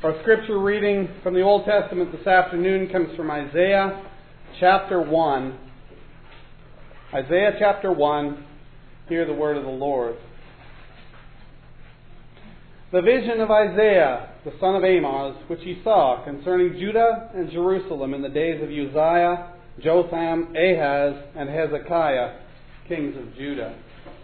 Our scripture reading from the Old Testament this afternoon comes from Isaiah chapter 1. Isaiah chapter 1, hear the word of the Lord. The vision of Isaiah, the son of Amoz, which he saw concerning Judah and Jerusalem in the days of Uzziah, Jotham, Ahaz, and Hezekiah, kings of Judah.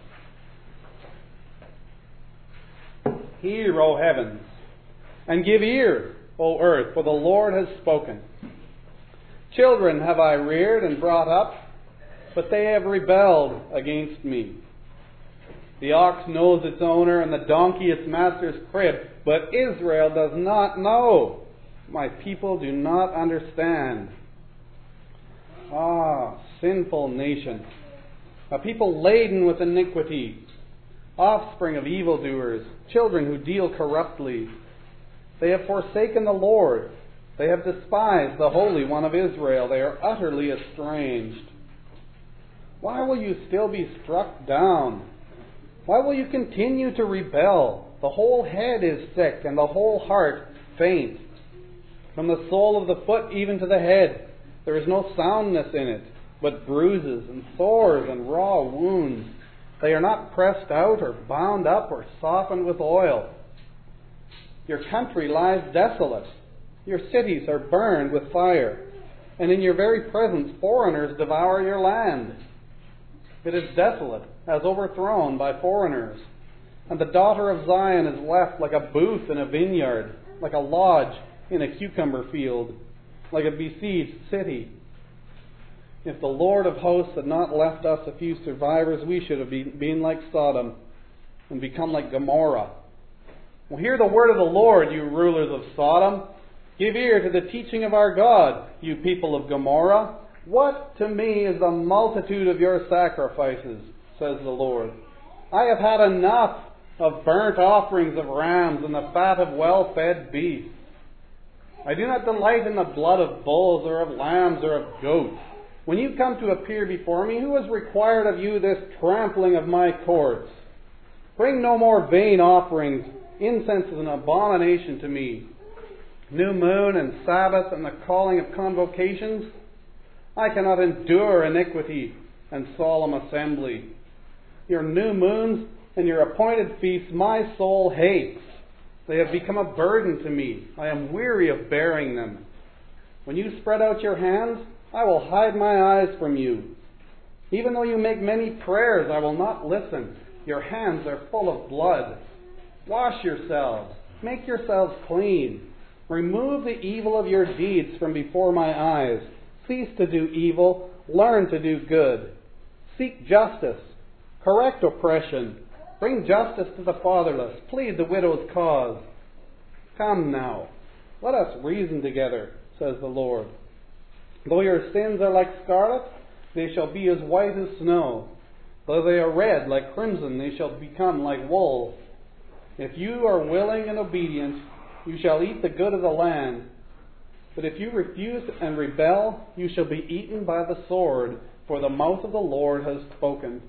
Hear, O heavens, and give ear, O earth, for the Lord has spoken. Children have I reared and brought up, but they have rebelled against me. The ox knows its owner, and the donkey its master's crib, but Israel does not know. My people do not understand. Sinful nation, a people laden with iniquity, offspring of evildoers, children who deal corruptly. They have forsaken the Lord. They have despised the Holy One of Israel. They are utterly estranged. Why will you still be struck down? Why will you continue to rebel? The whole head is sick, and the whole heart faint. From the sole of the foot even to the head, there is no soundness in it, but bruises and sores and raw wounds. They are not pressed out or bound up or softened with oil. Your country lies desolate. Your cities are burned with fire. And in your very presence foreigners devour your land. It is desolate, as overthrown by foreigners. And the daughter of Zion is left like a booth in a vineyard, like a lodge in a cucumber field, like a besieged city. If the Lord of hosts had not left us a few survivors, we should have been like Sodom and become like Gomorrah. Well, hear the word of the Lord, you rulers of Sodom. Give ear to the teaching of our God, you people of Gomorrah. What to me is the multitude of your sacrifices, says the Lord. I have had enough of burnt offerings of rams and the fat of well-fed beasts. I do not delight in the blood of bulls or of lambs or of goats. When you come to appear before me, who has required of you this trampling of my courts? Bring no more vain offerings. Incense is an abomination to me. New moon and Sabbath and the calling of convocations. I cannot endure iniquity and solemn assembly. Your new moons and your appointed feasts my soul hates. They have become a burden to me. I am weary of bearing them. When you spread out your hands, I will hide my eyes from you. Even though you make many prayers, I will not listen. Your hands are full of blood. Wash yourselves. Make yourselves clean. Remove the evil of your deeds from before my eyes. Cease to do evil. Learn to do good. Seek justice. Correct oppression. Bring justice to the fatherless. Plead the widow's cause. Come now. Let us reason together, says the Lord. Though your sins are like scarlet, they shall be as white as snow. Though they are red like crimson, they shall become like wool. If you are willing and obedient, you shall eat the good of the land. But if you refuse and rebel, you shall be eaten by the sword, for the mouth of the Lord has spoken.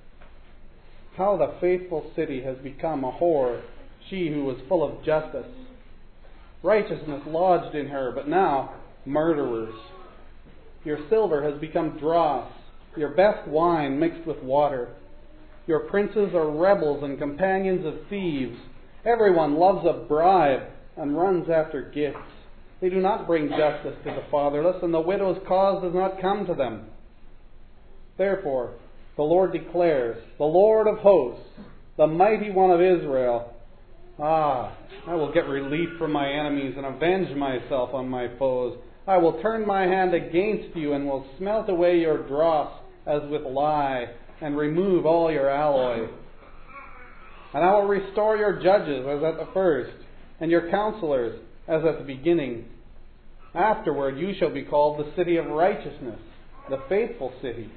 How the faithful city has become a whore, she who was full of justice. Righteousness lodged in her, but now murderers. Your silver has become dross, your best wine mixed with water. Your princes are rebels and companions of thieves. Everyone loves a bribe and runs after gifts. They do not bring justice to the fatherless, and the widow's cause does not come to them. Therefore, the Lord declares, the Lord of hosts, the mighty one of Israel, I will get relief from my enemies and avenge myself on my foes. I will turn my hand against you and will smelt away your dross as with lye and remove all your alloy. And I will restore your judges as at the first, and your counselors as at the beginning. Afterward you shall be called the city of righteousness, the faithful city.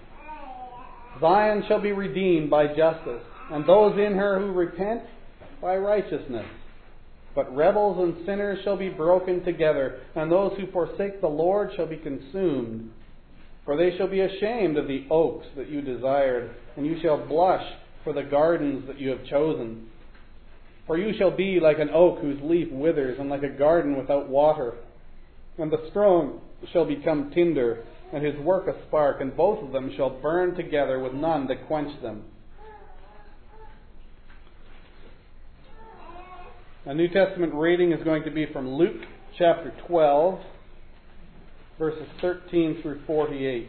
Zion shall be redeemed by justice, and those in her who repent by righteousness. But rebels and sinners shall be broken together, and those who forsake the Lord shall be consumed. For they shall be ashamed of the oaks that you desired, and you shall blush for the gardens that you have chosen. For you shall be like an oak whose leaf withers, and like a garden without water. And the strong shall become tinder, and his work a spark, and both of them shall burn together with none to quench them. A New Testament reading is going to be from Luke chapter 12, verses 13 through 48.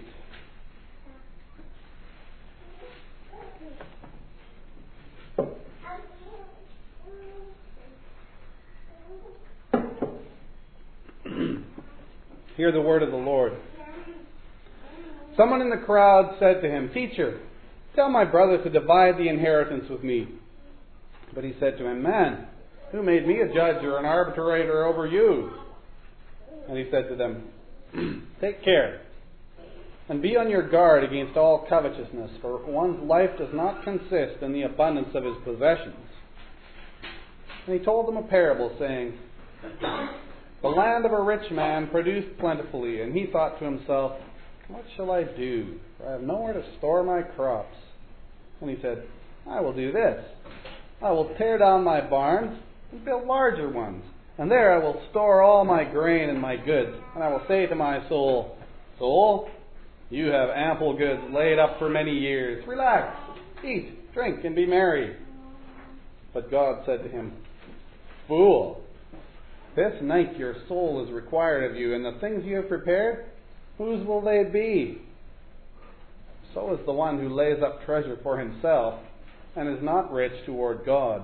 Hear the word of the Lord. Someone in the crowd said to him, "Teacher, tell my brother to divide the inheritance with me." But he said to him, "Man, who made me a judge or an arbitrator over you?" And he said to them, "Take care, and be on your guard against all covetousness, for one's life does not consist in the abundance of his possessions." And he told them a parable, saying, "The land of a rich man produced plentifully, and he thought to himself, 'What shall I do? For I have nowhere to store my crops.' And he said, 'I will do this. I will tear down my barns and build larger ones, and there I will store all my grain and my goods. And I will say to my soul, Soul, you have ample goods laid up for many years. Relax, eat, drink, and be merry.' But God said to him, 'Fool, this night your soul is required of you, and the things you have prepared, whose will they be? So is the one who lays up treasure for himself and is not rich toward God.'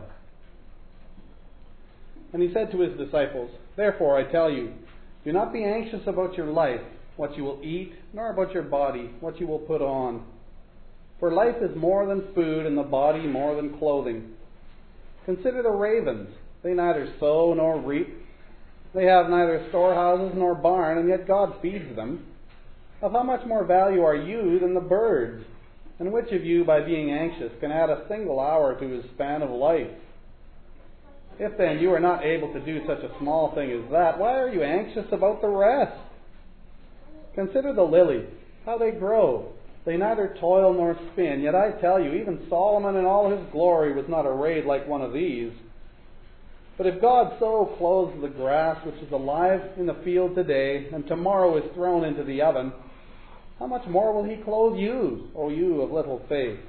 And he said to his disciples, 'Therefore I tell you, do not be anxious about your life, what you will eat, nor about your body, what you will put on. For life is more than food, and the body more than clothing. Consider the ravens. They neither sow nor reap. They have neither storehouses nor barn, and yet God feeds them. Of how much more value are you than the birds? And which of you, by being anxious, can add a single hour to his span of life? If then you are not able to do such a small thing as that, why are you anxious about the rest? Consider the lilies, how they grow. They neither toil nor spin, yet I tell you, even Solomon in all his glory was not arrayed like one of these. But if God so clothes the grass which is alive in the field today, and tomorrow is thrown into the oven, how much more will he clothe you, O you of little faith?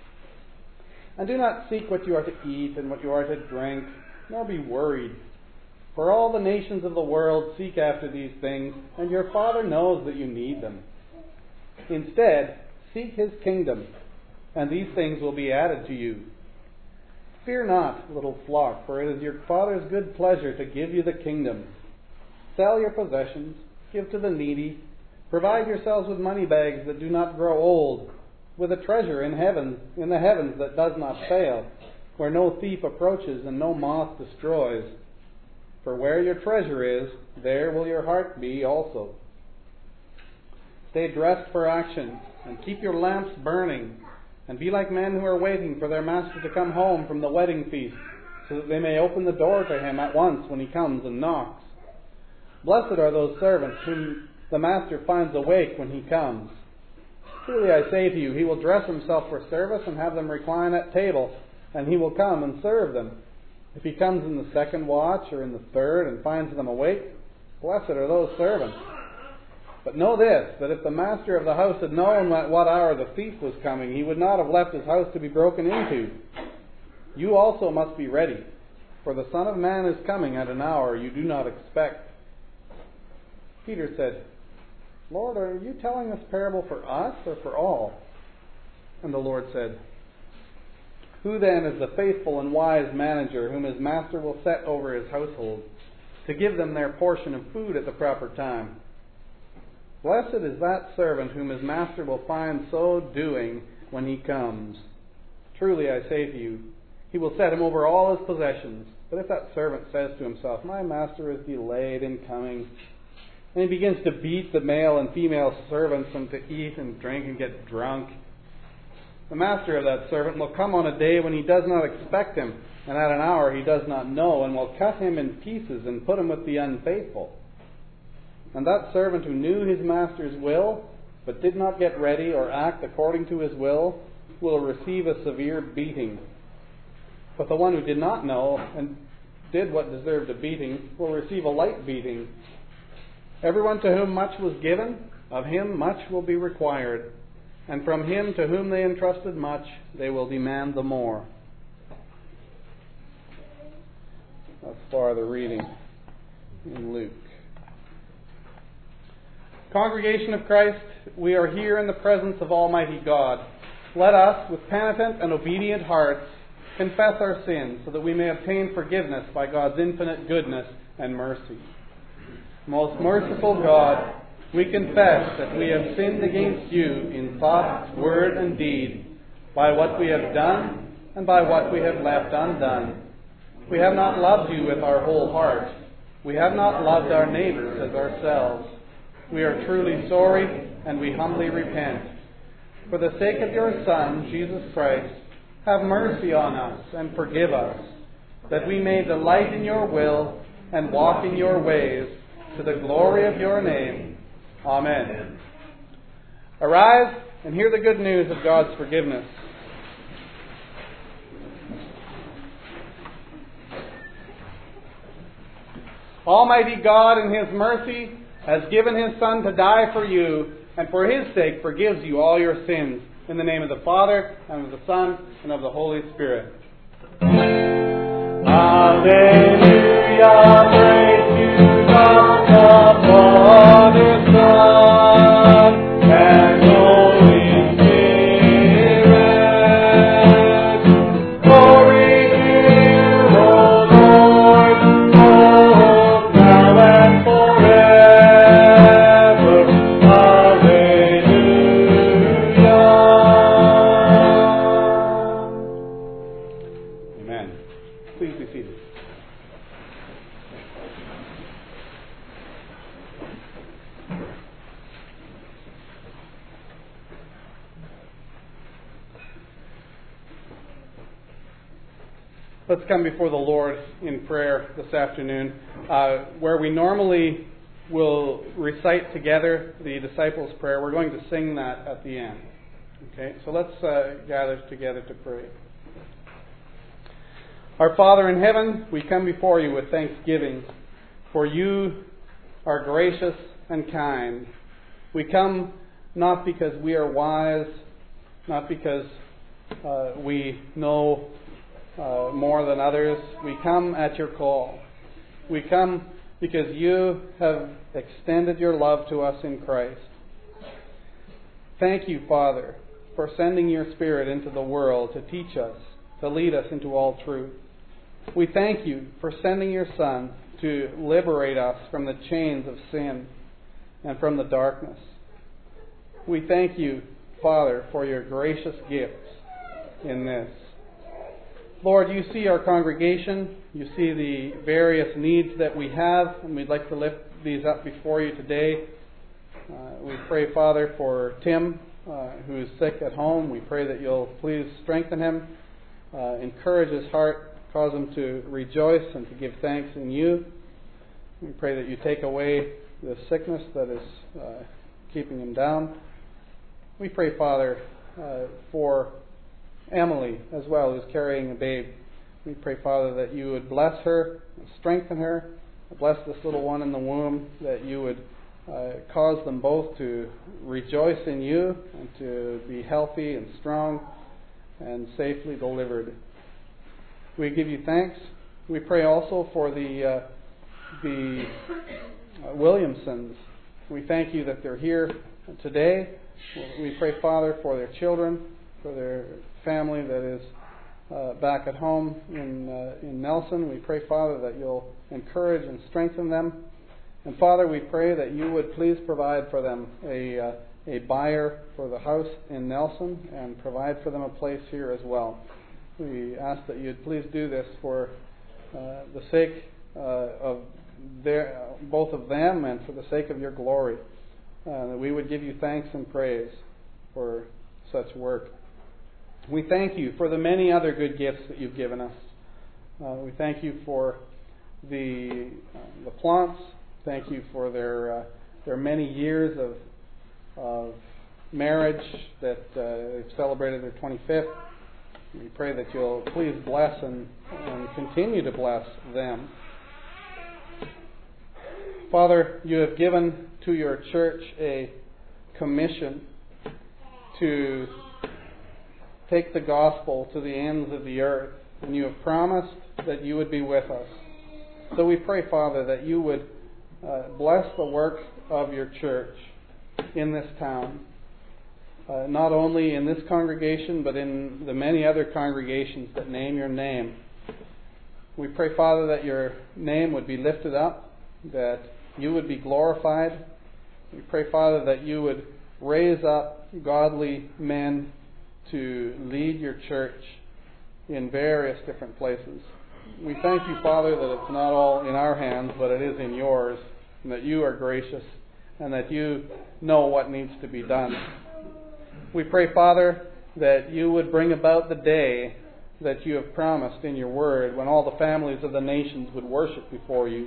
And do not seek what you are to eat and what you are to drink, nor be worried. For all the nations of the world seek after these things, and your Father knows that you need them. Instead, seek his kingdom, and these things will be added to you. Fear not, little flock, for it is your Father's good pleasure to give you the kingdom. Sell your possessions, give to the needy, provide yourselves with money bags that do not grow old, with a treasure in the heavens that does not fail, where no thief approaches and no moth destroys. For where your treasure is, there will your heart be also. Stay dressed for action, and keep your lamps burning, and be like men who are waiting for their master to come home from the wedding feast, so that they may open the door to him at once when he comes and knocks. Blessed are those servants whom the master finds awake when he comes. Truly I say to you, he will dress himself for service and have them recline at table, and he will come and serve them. If he comes in the second watch or in the third and finds them awake, blessed are those servants. But know this, that if the master of the house had known at what hour the thief was coming, he would not have left his house to be broken into. You also must be ready, for the Son of Man is coming at an hour you do not expect." Peter said, "Lord, are you telling this parable for us or for all?" And the Lord said, "Who then is the faithful and wise manager whom his master will set over his household, to give them their portion of food at the proper time? Blessed is that servant whom his master will find so doing when he comes. Truly I say to you, he will set him over all his possessions. But if that servant says to himself, 'My master is delayed in coming,' and he begins to beat the male and female servants and to eat and drink and get drunk, the master of that servant will come on a day when he does not expect him, and at an hour he does not know, and will cut him in pieces and put him with the unfaithful. And that servant who knew his master's will, but did not get ready or act according to his will receive a severe beating. But the one who did not know and did what deserved a beating will receive a light beating. Everyone to whom much was given, of him much will be required. And from him to whom they entrusted much, they will demand the more. Thus far the reading in Luke. Congregation of Christ, we are here in the presence of Almighty God. Let us, with penitent and obedient hearts, confess our sins so that we may obtain forgiveness by God's infinite goodness and mercy. Most merciful God, we confess that we have sinned against you in thought, word, and deed, by what we have done and by what we have left undone. We have not loved you with our whole heart. We have not loved our neighbors as ourselves. We are truly sorry, and we humbly repent. For the sake of your Son, Jesus Christ, have mercy on us and forgive us, that we may delight in your will and walk in your ways, to the glory of your name. Amen. Arise and hear the good news of God's forgiveness. Almighty God, in His mercy, has given His Son to die for you, and for His sake forgives you all your sins. In the name of the Father, and of the Son, and of the Holy Spirit. Alleluia, praise to God the Father, Son, and Holy Spirit. Glory to you, O Lord, both now and forever. Alleluia. Amen. Please be seated. Let's come before the Lord in prayer this afternoon, where we normally will recite together the disciples' prayer. We're going to sing that at the end. Okay, so let's gather together to pray. Our Father in heaven, we come before you with thanksgiving, for you are gracious and kind. We come not because we are wise, not because we know more than others. We come at your call. We come because you have extended your love to us in Christ. Thank you, Father, for sending your Spirit into the world to teach us, to lead us into all truth. We thank you for sending your Son to liberate us from the chains of sin and from the darkness. We thank you, Father, for your gracious gifts in this. Lord, you see our congregation. You see the various needs that we have, and we'd like to lift these up before you today. We pray, Father, for Tim, who is sick at home. We pray that you'll please strengthen him, encourage his heart, cause him to rejoice and to give thanks in you. We pray that you take away the sickness that is keeping him down. We pray, Father, for Emily as well, who's carrying a babe. We pray, Father, that you would bless her, strengthen her, bless this little one in the womb, that you would cause them both to rejoice in you and to be healthy and strong and safely delivered. We give you thanks. We pray also for the Williamsons. We thank you that they're here today. We pray, Father, for their children, for their family that is back at home in Nelson. We pray, Father, that you'll encourage and strengthen them. And Father, we pray that you would please provide for them a buyer for the house in Nelson and provide for them a place here as well. We ask that you'd please do this for the sake of both of them and for the sake of your glory. That we would give you thanks and praise for such work. We thank you for the many other good gifts that you've given us. We thank you for the Plants. Thank you for their many years of marriage that they've celebrated their 25th. We pray that you'll please bless and continue to bless them. Father, you have given to your church a commission to take the gospel to the ends of the earth, and you have promised that you would be with us. So we pray, Father, that you would bless the work of your church in this town, not only in this congregation, but in the many other congregations that name your name. We pray, Father, that your name would be lifted up, that you would be glorified. We pray, Father, that you would raise up godly men to lead your church in various different places. We thank you, Father, that it's not all in our hands, but it is in yours, and that you are gracious, and that you know what needs to be done. We pray, Father, that you would bring about the day that you have promised in your word, when all the families of the nations would worship before you,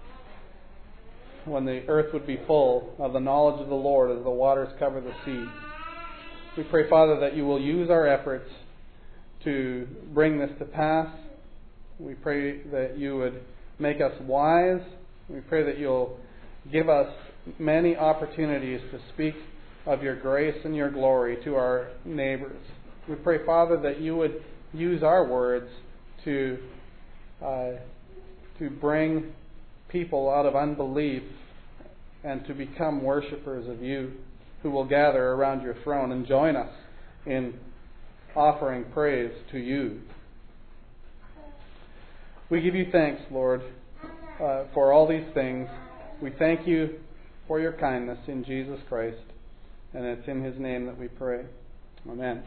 when the earth would be full of the knowledge of the Lord as the waters cover the sea. We pray, Father, that you will use our efforts to bring this to pass. We pray that you would make us wise. We pray that you'll give us many opportunities to speak of your grace and your glory to our neighbors. We pray, Father, that you would use our words to bring people out of unbelief and to become worshipers of you, who will gather around your throne and join us in offering praise to you. We give you thanks, Lord, for all these things. We thank you for your kindness in Jesus Christ, and it's in his name that we pray. Amen.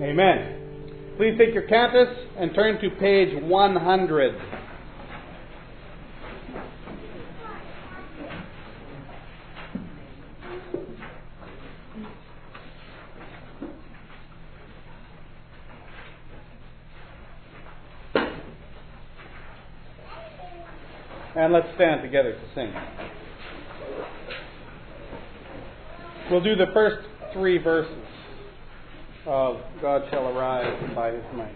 Amen. Please take your canvas and turn to page 100. And let's stand together to sing. We'll do the first 3 verses of God Shall Arise by His Might.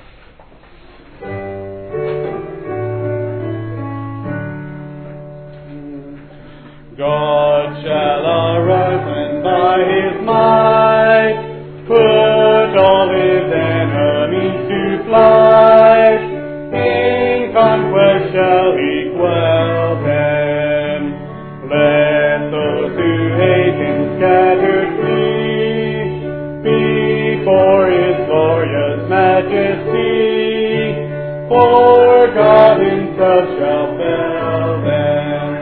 God shall arise and by His might put all His enemies to flight. In conquest shall He quell them. Let those who hate Him scattered flee before His glorious majesty. For God Himself shall fell them.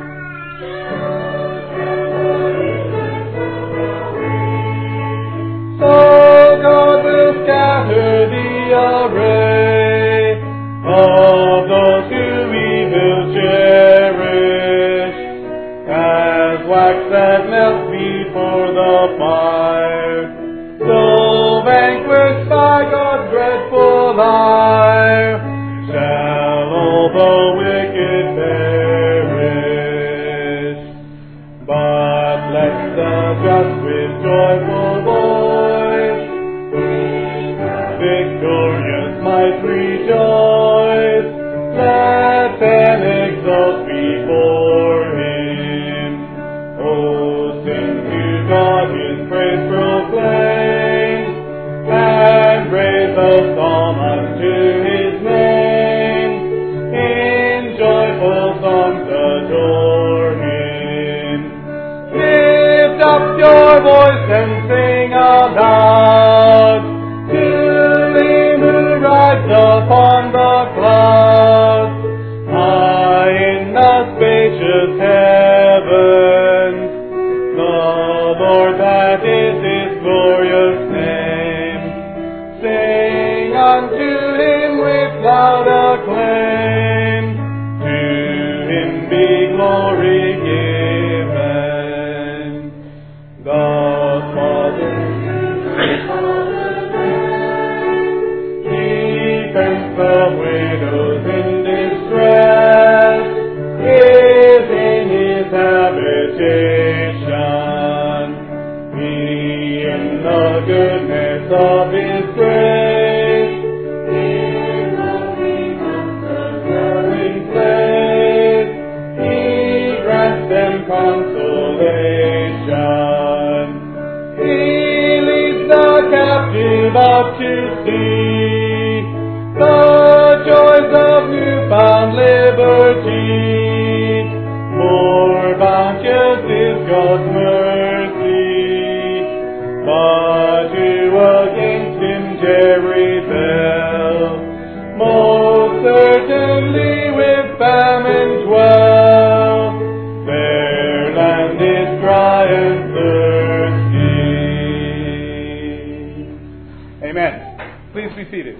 So God will scatter the array of those who evil cherish, as wax that melts before the fire, so vanquished by God's dreadful ire, shall all the wicked perish. But let the just with joyful voice victorious might rejoice. Let them exult before Him. Oh, sing to God His praise proclaim, and raise a psalm unto His name. In joyful songs adore Him. Lift up your voice and sing aloud to Him who rides upon the clouds, high in the spacious heavens. The Lord, that is His glorious name. Sing unto Him with loud acclaim. To Him be glory given. God Father, defends the widows in distress, is in His habitation. He in the goodness of His grace, in the dwelling place, He grants them consolation. He leads the captive out to sea, the joys of newfound liberty. More bounteous is God's mercy, but who against Him dare rebel? Most certainly with famine dwell. Their land is dry and thirsty. Amen. Please be seated.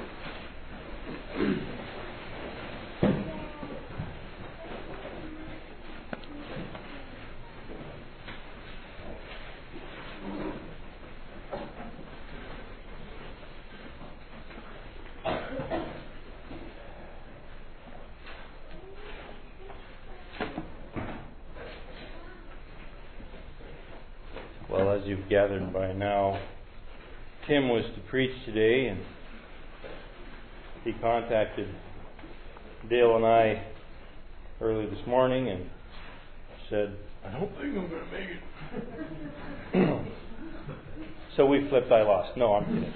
Well, as you've gathered by now, Tim was to preach today, and he contacted Dale and I early this morning and said, "I don't think I'm going to make it." So we flipped, I lost. No, I'm kidding.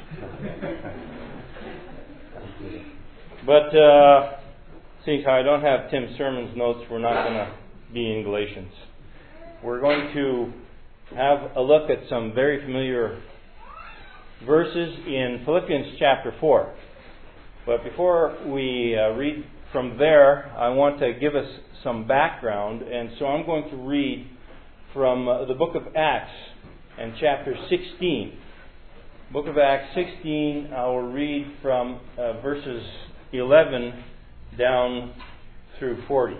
But seeing how I don't have Tim's sermon's notes, we're not going to be in Galatians. We're going to have a look at some very familiar verses in Philippians chapter 4. But before we read from there, I want to give us some background, and so I'm going to read from the book of Acts and chapter 16. Book of Acts 16, I will read from verses 11 down through 40.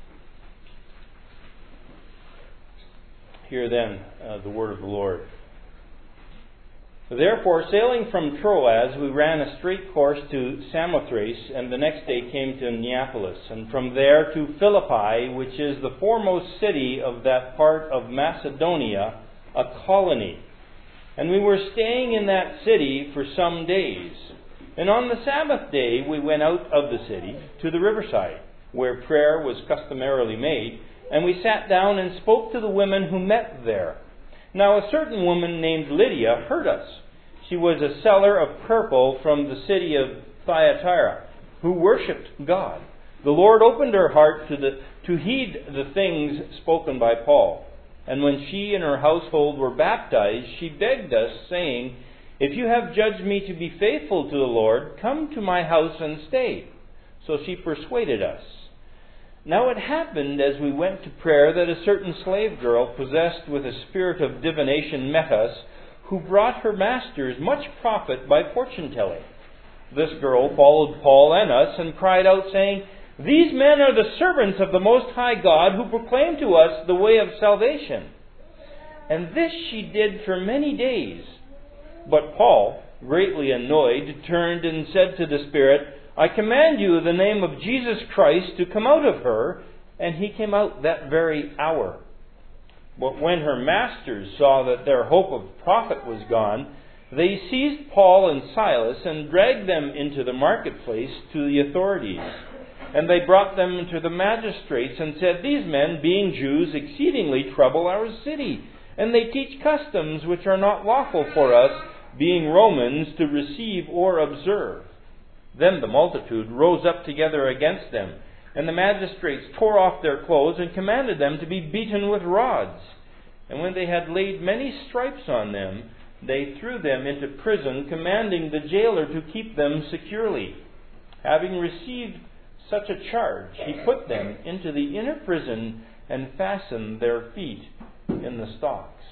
Hear then the word of the Lord. Therefore, sailing from Troas, we ran a straight course to Samothrace, and the next day came to Neapolis, and from there to Philippi, which is the foremost city of that part of Macedonia, a colony. And we were staying in that city for some days. And on the Sabbath day we went out of the city to the riverside, where prayer was customarily made, and we sat down and spoke to the women who met there. Now a certain woman named Lydia heard us. She was a seller of purple from the city of Thyatira, who worshipped God. The Lord opened her heart to heed the things spoken by Paul. And when she and her household were baptized, she begged us, saying, "If you have judged me to be faithful to the Lord, come to my house and stay." So she persuaded us. Now it happened as we went to prayer that a certain slave girl possessed with a spirit of divination met us, who brought her masters much profit by fortune-telling. This girl followed Paul and us and cried out, saying, "These men are the servants of the Most High God, who proclaim to us the way of salvation." And this she did for many days. But Paul, greatly annoyed, turned and said to the spirit, "I command you in the name of Jesus Christ to come out of her." And he came out that very hour. But when her masters saw that their hope of profit was gone, they seized Paul and Silas and dragged them into the marketplace to the authorities. And they brought them to the magistrates and said, "These men, being Jews, exceedingly trouble our city, and they teach customs which are not lawful for us, being Romans, to receive or observe." Then the multitude rose up together against them, and the magistrates tore off their clothes and commanded them to be beaten with rods. And when they had laid many stripes on them, they threw them into prison, commanding the jailer to keep them securely. Having received such a charge, he put them into the inner prison and fastened their feet in the stocks.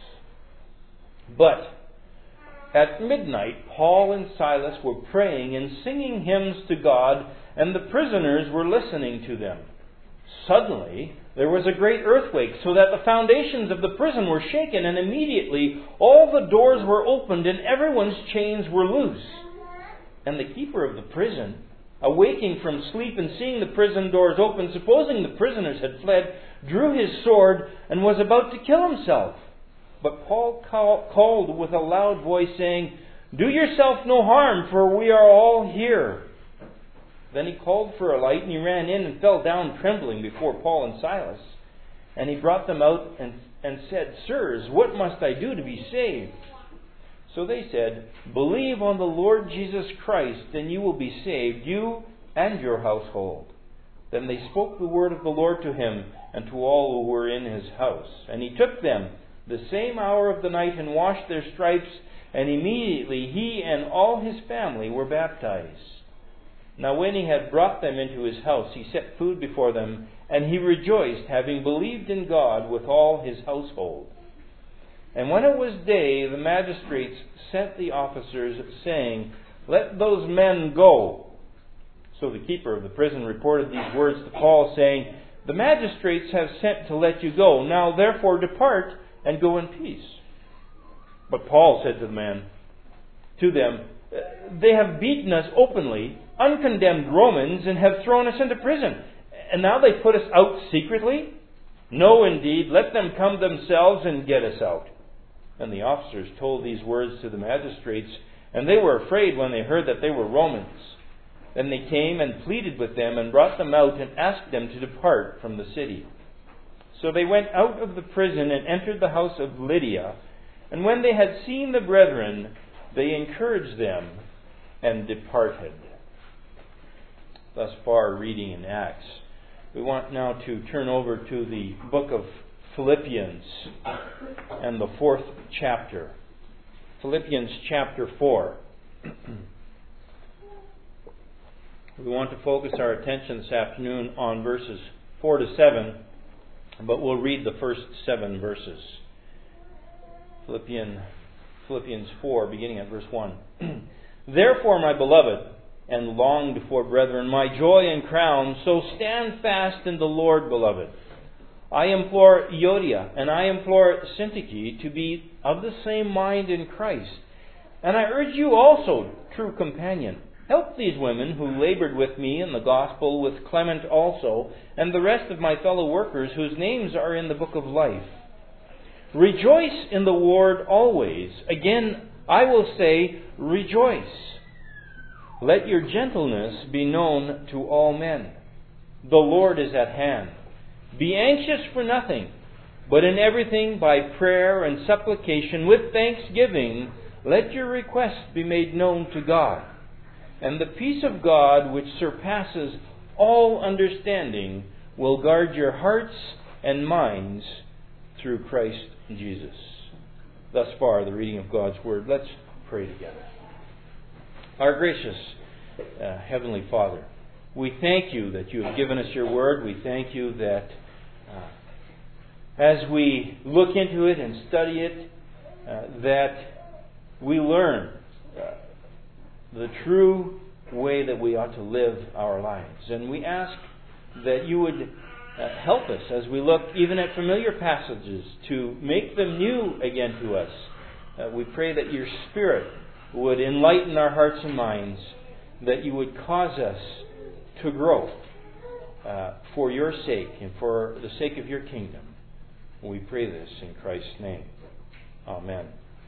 But at midnight, Paul and Silas were praying and singing hymns to God, and the prisoners were listening to them. Suddenly, there was a great earthquake, so that the foundations of the prison were shaken, and immediately all the doors were opened and everyone's chains were loose. And the keeper of the prison, awaking from sleep and seeing the prison doors open, supposing the prisoners had fled, drew his sword and was about to kill himself. But Paul called with a loud voice, saying, "Do yourself no harm, for we are all here." Then he called for a light, and he ran in and fell down trembling before Paul and Silas. And he brought them out and said, "Sirs, what must I do to be saved?" So they said, "Believe on the Lord Jesus Christ, and you will be saved, you and your household." Then they spoke the word of the Lord to him and to all who were in his house. And he took them the same hour of the night and washed their stripes, and immediately he and all his family were baptized. Now when he had brought them into his house, he set food before them, and he rejoiced, having believed in God with all his household. And when it was day, the magistrates sent the officers, saying, "Let those men go." So the keeper of the prison reported these words to Paul, saying, "The magistrates have sent to let you go. Now therefore depart and go in peace." But Paul said to them, "They have beaten us openly, uncondemned Romans, and have thrown us into prison. And now they put us out secretly? No, indeed, let them come themselves and get us out." And the officers told these words to the magistrates, and they were afraid when they heard that they were Romans. Then they came and pleaded with them and brought them out and asked them to depart from the city. So they went out of the prison and entered the house of Lydia. And when they had seen the brethren, they encouraged them and departed. Thus far, reading in Acts. We want now to turn over to the book of Philippians and the 4th chapter. Philippians chapter 4. We want to focus our attention this afternoon on verses 4 to 7, but we'll read the first 7 verses. Philippians Philippians 4, beginning at verse 1. Therefore, my beloved, and longed for brethren, my joy and crown, so stand fast in the Lord, beloved. I implore Euodia and I implore Syntyche to be of the same mind in Christ. And I urge you also, true companion, help these women who labored with me in the gospel, with Clement also, and the rest of my fellow workers whose names are in the book of life. Rejoice in the Lord always. Again, I will say, rejoice. Let your gentleness be known to all men. The Lord is at hand. Be anxious for nothing, but in everything by prayer and supplication with thanksgiving, let your requests be made known to God. And the peace of God, which surpasses all understanding, will guard your hearts and minds through Christ Jesus. Thus far, the reading of God's Word. Let's pray together. Our gracious Heavenly Father, we thank you that you have given us your Word. We thank you that as we look into it and study it, that we learn the true way that we ought to live our lives. And we ask that you would help us as we look even at familiar passages to make them new again to us. We pray that your Spirit would enlighten our hearts and minds, that you would cause us to grow for your sake and for the sake of your kingdom. We pray this in Christ's name. Amen.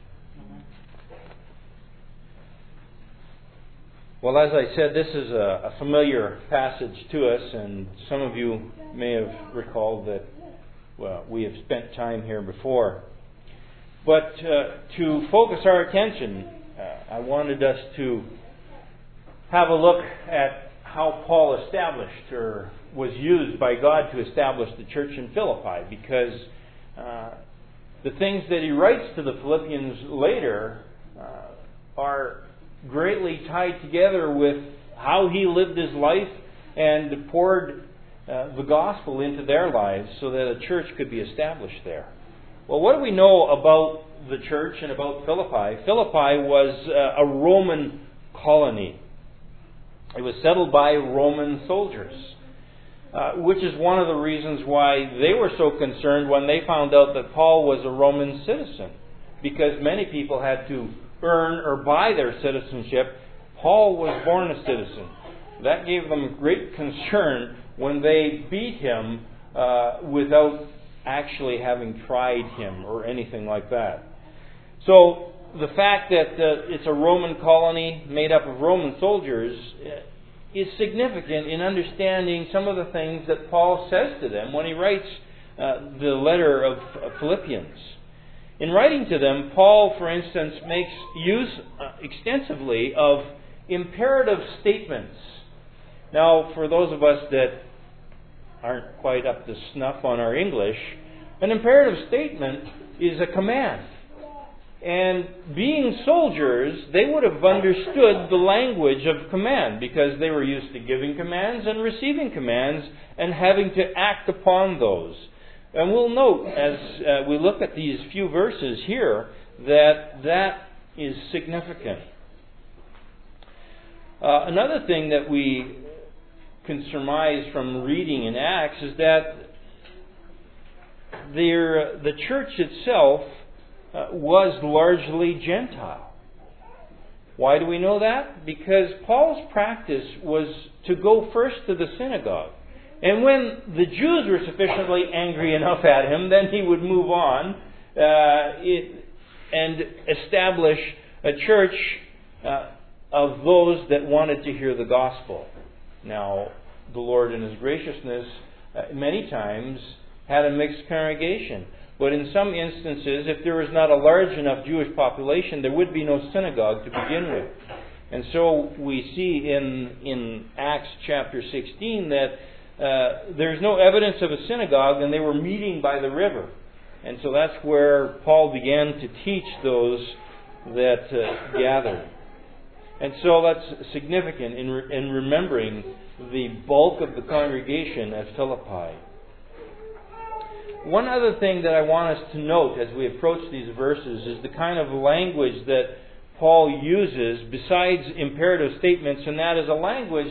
Well, as I said, this is a familiar passage to us, and some of you may have recalled that we have spent time here before. But to focus our attention, I wanted us to have a look at how Paul established or was used by God to establish the church in Philippi, because the things that he writes to the Philippians later are greatly tied together with how he lived his life and poured the gospel into their lives so that a church could be established there. Well, what do we know about the church and about Philippi? Philippi was a Roman colony. It was settled by Roman soldiers, which is one of the reasons why they were so concerned when they found out that Paul was a Roman citizen, because many people had to earn or buy their citizenship. Paul was born a citizen. That gave them great concern when they beat him without actually having tried him or anything like that. So the fact that it's a Roman colony made up of Roman soldiers is significant in understanding some of the things that Paul says to them when he writes the letter of Philippians. In writing to them, Paul, for instance, makes use extensively of imperative statements. Now, for those of us that aren't quite up to snuff on our English, an imperative statement is a command. And being soldiers, they would have understood the language of command, because they were used to giving commands and receiving commands and having to act upon those. And we'll note as we look at these few verses here that is significant. Another thing that we can surmise from reading in Acts is that the church itself was largely Gentile. Why do we know that? Because Paul's practice was to go first to the synagogue. And when the Jews were sufficiently angry enough at him, then he would move on and establish a church of those that wanted to hear the gospel. Now, the Lord in His graciousness many times had a mixed congregation. But in some instances, if there was not a large enough Jewish population, there would be no synagogue to begin with. And so we see in Acts chapter 16 that there's no evidence of a synagogue, and they were meeting by the river. And so that's where Paul began to teach those that gathered. And so that's significant in remembering the bulk of the congregation at Philippi. one other thing that I want us to note as we approach these verses is the kind of language that Paul uses besides imperative statements, and that is a language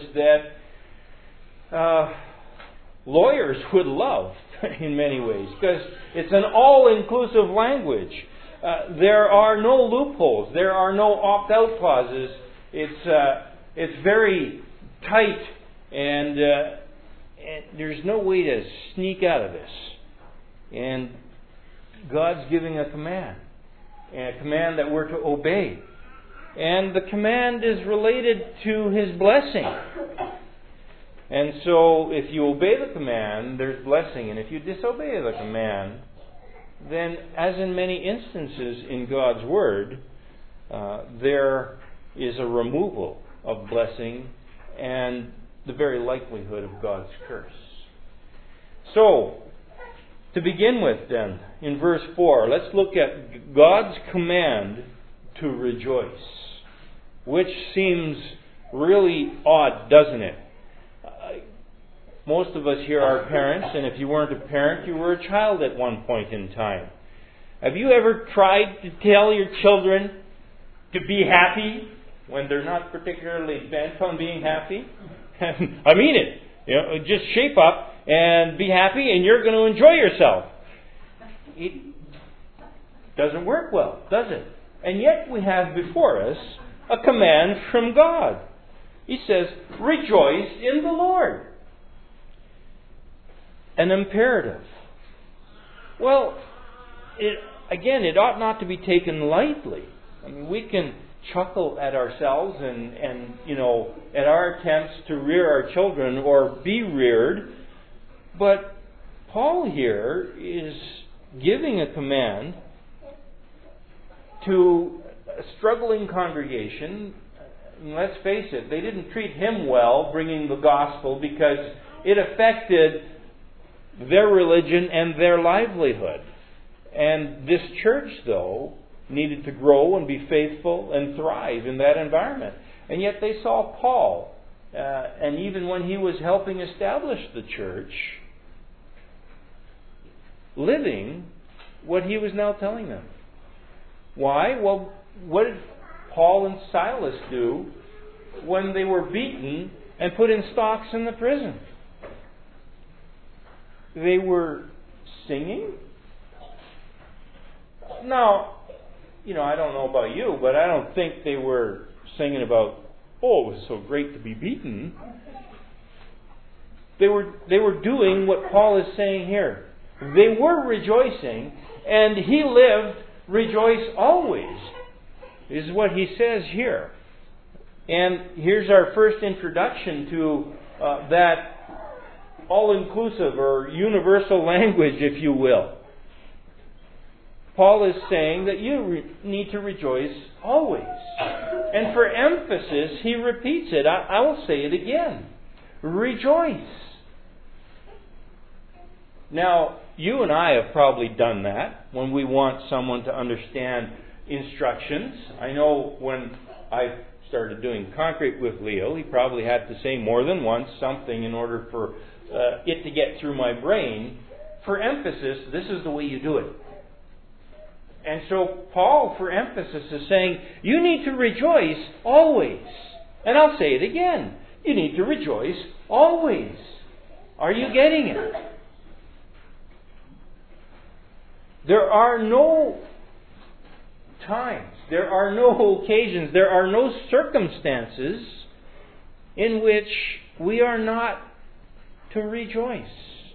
that lawyers would love in many ways, because it's an all-inclusive language. There are no loopholes. There are no opt-out clauses. It's very tight, and there's no way to sneak out of this. And God's giving a command that we're to obey. And the command is related to His blessing. And so if you obey the command, there's blessing. And if you disobey the command, then as in many instances in God's Word, there is a removal of blessing and the very likelihood of God's curse. So, to begin with then, in verse 4, let's look at God's command to rejoice, which seems really odd, doesn't it? Most of us here are parents, and if you weren't a parent, you were a child at one point in time. Have you ever tried to tell your children to be happy when they're not particularly bent on being happy? I mean it. You know, just shape up and be happy, and you're going to enjoy yourself. It doesn't work well, does it? And yet we have before us a command from God. He says, rejoice in the Lord. An imperative. Well, it ought not to be taken lightly. I mean, we can chuckle at ourselves and at our attempts to rear our children or be reared. But Paul here is giving a command to a struggling congregation. And let's face it, they didn't treat him well bringing the gospel because it affected their religion and their livelihood. And this church, though, needed to grow and be faithful and thrive in that environment. And yet they saw Paul, and even when he was helping establish the church, living what he was now telling them. Why? Well, what did Paul and Silas do when they were beaten and put in stocks in the prison? They were singing. Now, I don't know about you, but I don't think they were singing about, oh, it was so great to be beaten. They were doing what Paul is saying here. They were rejoicing, and he lived, rejoice always, is what he says here. And here's our first introduction to that all-inclusive or universal language, if you will. Paul is saying that you need to rejoice always. And for emphasis, he repeats it. I will say it again. Rejoice. Now, you and I have probably done that when we want someone to understand instructions. I know when I started doing concrete with Leo, he probably had to say more than once something in order for it to get through my brain. For emphasis, this is the way you do it. And so Paul, for emphasis, is saying, you need to rejoice always. And I'll say it again. You need to rejoice always. Are you getting it? There are no times, there are no occasions, there are no circumstances in which we are not to rejoice.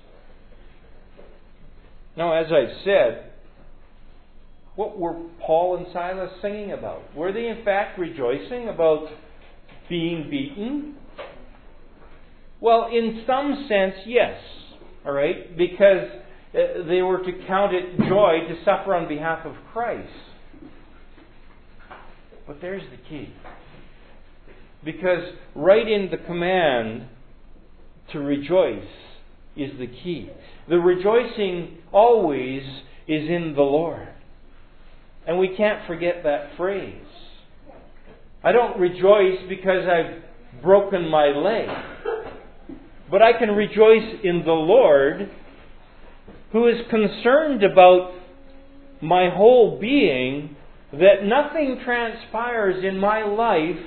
Now, as I've said, what were Paul and Silas singing about? Were they in fact rejoicing about being beaten? Well, in some sense, yes. All right? Because they were to count it joy to suffer on behalf of Christ. But there's the key. Because right in the command to rejoice is the key. The rejoicing always is in the Lord. And we can't forget that phrase. I don't rejoice because I've broken my leg. But I can rejoice in the Lord who is concerned about my whole being, that nothing transpires in my life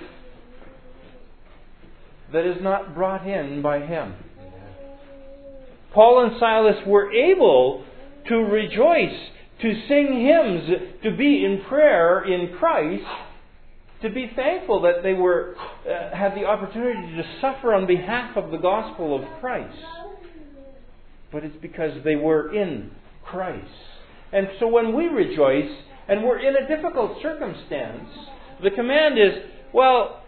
that is not brought in by Him. Paul and Silas were able to rejoice, to sing hymns, to be in prayer in Christ, to be thankful that they had the opportunity to suffer on behalf of the gospel of Christ. But it's because they were in Christ. And so when we rejoice and we're in a difficult circumstance, the command is, well,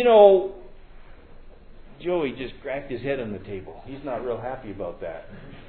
Joey just cracked his head on the table. He's not real happy about that.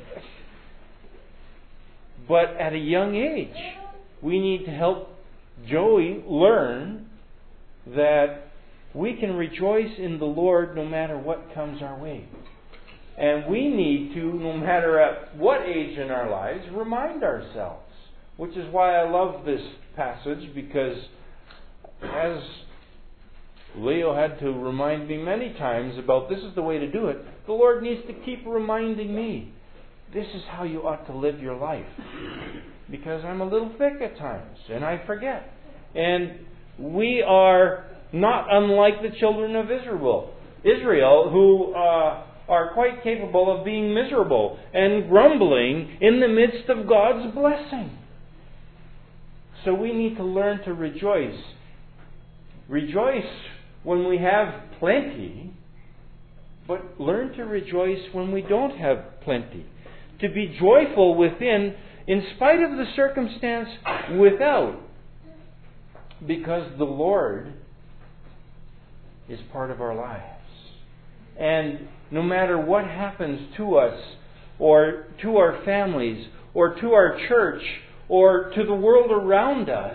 But at a young age, we need to help Joey learn that we can rejoice in the Lord no matter what comes our way. And we need to, no matter at what age in our lives, remind ourselves. Which is why I love this passage, because as Leo had to remind me many times about this is the way to do it, the Lord needs to keep reminding me, this is how you ought to live your life. Because I'm a little thick at times, and I forget. And we are not unlike the children of Israel, who are quite capable of being miserable and grumbling in the midst of God's blessing. So we need to learn to rejoice. Rejoice when we have plenty, but learn to rejoice when we don't have plenty. To be joyful within, in spite of the circumstance without, because the Lord is part of our lives. And no matter what happens to us, or to our families, or to our church, or to the world around us,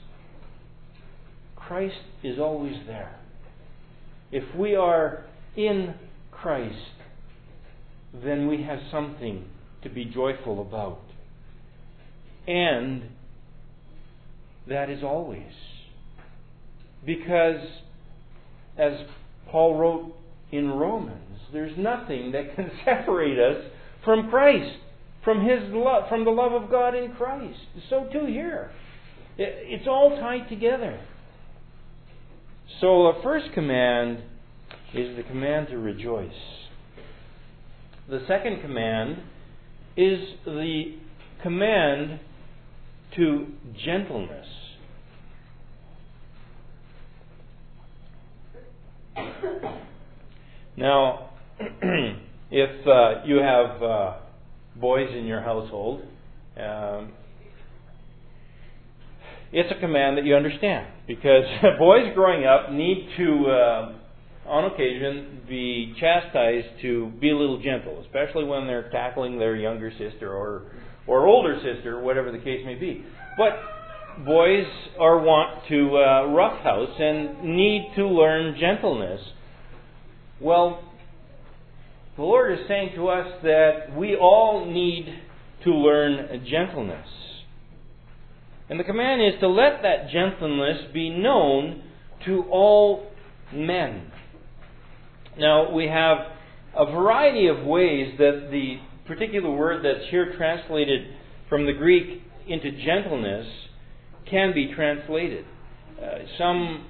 Christ is always there. If we are in Christ, then we have something to be joyful about. And that is always. Because, as Paul wrote in Romans, there's nothing that can separate us from Christ, from His love, from the love of God in Christ. So too here. It's all tied together. So the first command is the command to rejoice. The second command is the command to gentleness. Now, if you have boys in your household, it's a command that you understand, because boys growing up need to, on occasion, be chastised to be a little gentle, especially when they're tackling their younger sister or older sister, whatever the case may be. But boys are wont to roughhouse and need to learn gentleness. Well, the Lord is saying to us that we all need to learn gentleness. And the command is to let that gentleness be known to all men. Now, we have a variety of ways that the particular word that's here translated from the Greek into gentleness can be translated. Some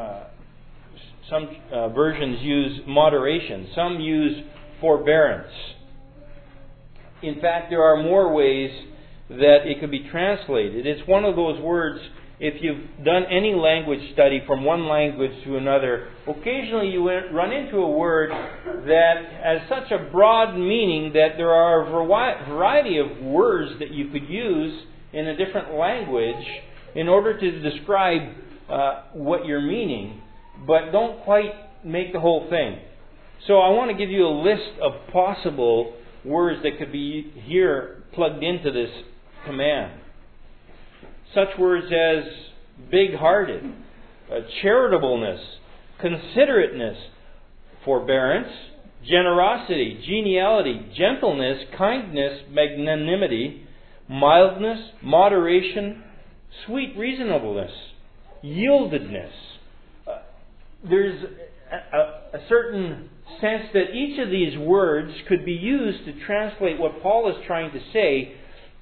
versions use moderation. Some use forbearance. In fact, there are more ways that it could be translated. It's one of those words, if you've done any language study from one language to another, occasionally you run into a word that has such a broad meaning that there are a variety of words that you could use in a different language in order to describe what you're meaning, but don't quite make the whole thing. So I want to give you a list of possible words that could be here plugged into this command. Such words as big-hearted, charitableness, considerateness, forbearance, generosity, geniality, gentleness, kindness, magnanimity, mildness, moderation, sweet reasonableness, yieldedness. There's a certain sense that each of these words could be used to translate what Paul is trying to say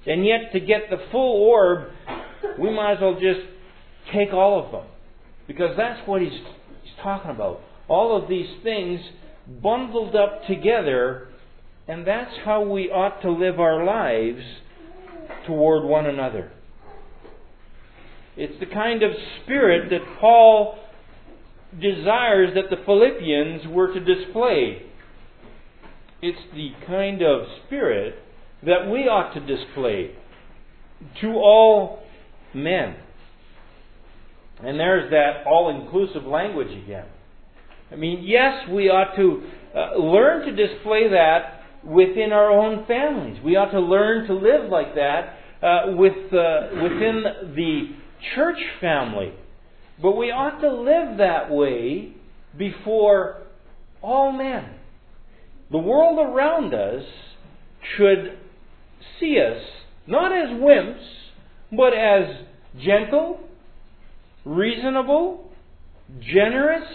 And yet, to get the full orb, we might as well just take all of them. Because that's what he's talking about. All of these things bundled up together, and that's how we ought to live our lives toward one another. It's the kind of spirit that Paul desires that the Philippians were to display. It's the kind of spirit that we ought to display to all men. And there's that all-inclusive language again. I mean, yes, we ought to learn to display that within our own families. We ought to learn to live like that within the church family. But we ought to live that way before all men. The world around us should see us not as wimps, but as gentle, reasonable, generous,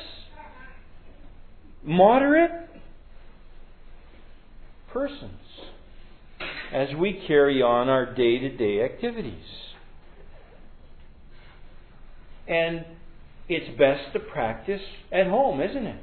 moderate persons as we carry on our day-to-day activities. And it's best to practice at home, isn't it?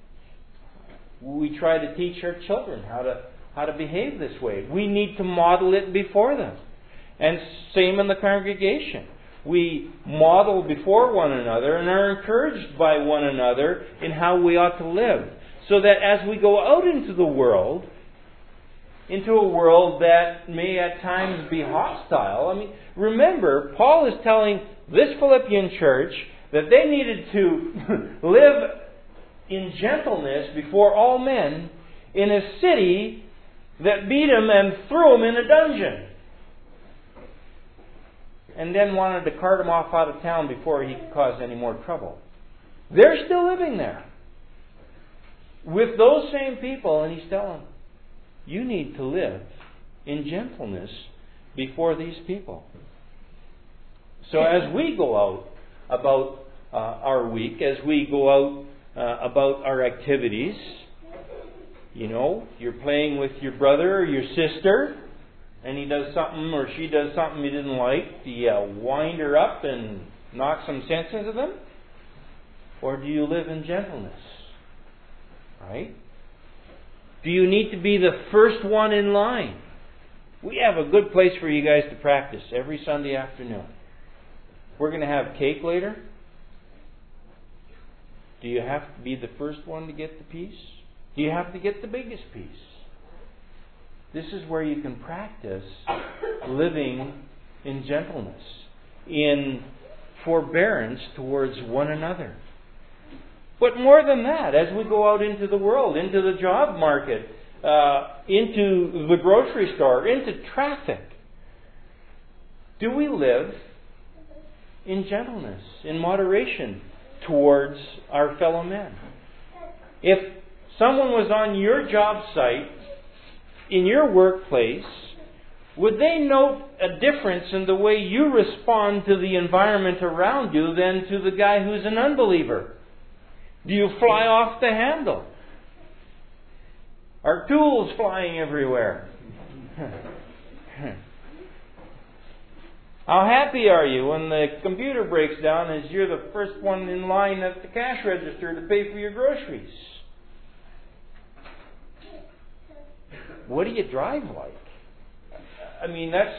We try to teach our children how to behave this way. We need to model it before them. And same in the congregation. We model before one another and are encouraged by one another in how we ought to live. So that as we go out into the world, into a world that may at times be hostile. I mean, remember, Paul is telling this Philippian church that they needed to live in gentleness before all men in a city that beat him and threw him in a dungeon. And then wanted to cart him off out of town before he could cause any more trouble. They're still living there with those same people, and he's telling them, you need to live in gentleness before these people. So as we go out about our week, as we go out about our activities, you know, you're playing with your brother or your sister, and he does something or she does something you didn't like, do you wind her up and knock some sense into them? Or do you live in gentleness? Right? Do you need to be the first one in line? We have a good place for you guys to practice every Sunday afternoon. We're going to have cake later. Do you have to be the first one to get the piece? Do you have to get the biggest piece? This is where you can practice living in gentleness, in forbearance towards one another. But more than that, as we go out into the world, into the job market, into the grocery store, into traffic, do we live in gentleness, in moderation towards our fellow men? If someone was on your job site, in your workplace, would they note a difference in the way you respond to the environment around you than to the guy who's an unbeliever? Do you fly off the handle? Are tools flying everywhere? How happy are you when the computer breaks down as you're the first one in line at the cash register to pay for your groceries? What do you drive like? I mean, that's,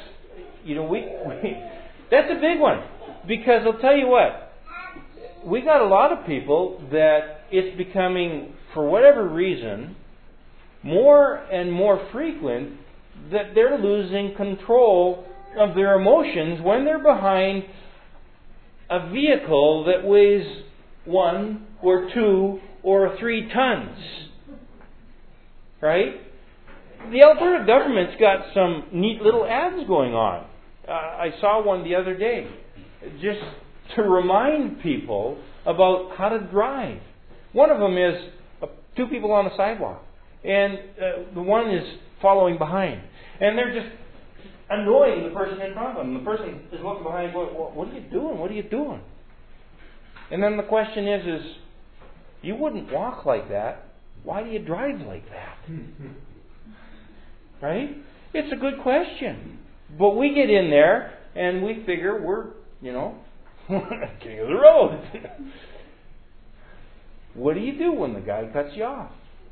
that's a big one. Because I'll tell you what, we got a lot of people that it's becoming, for whatever reason, more and more frequent that they're losing control of their emotions when they're behind a vehicle that weighs 1 or 2 or 3 tons. Right? The Alberta government's got some neat little ads going on. I saw one the other day, just to remind people about how to drive. One of them is 2 people on a sidewalk, and the one is following behind, and they're just annoying the person in front of them. The person is looking behind, going, "What are you doing? What are you doing?" And then the question is, you wouldn't walk like that. Why do you drive like that? Right? It's a good question. But we get in there and we figure we're, king of the road. What do you do when the guy cuts you off?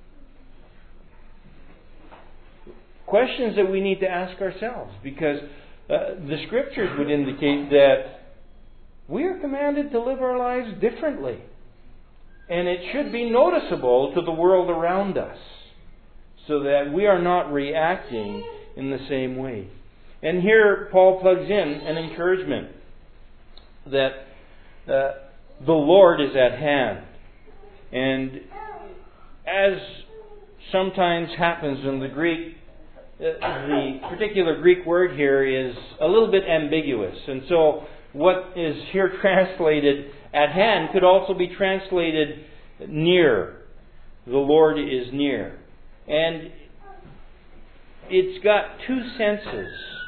Questions that we need to ask ourselves, because the Scriptures would indicate that we are commanded to live our lives differently. And it should be noticeable to the world around us, so that we are not reacting in the same way. And here Paul plugs in an encouragement that the Lord is at hand. And as sometimes happens in the Greek, the particular Greek word here is a little bit ambiguous. And so what is here translated at hand could also be translated near. The Lord is near. And it's got two senses,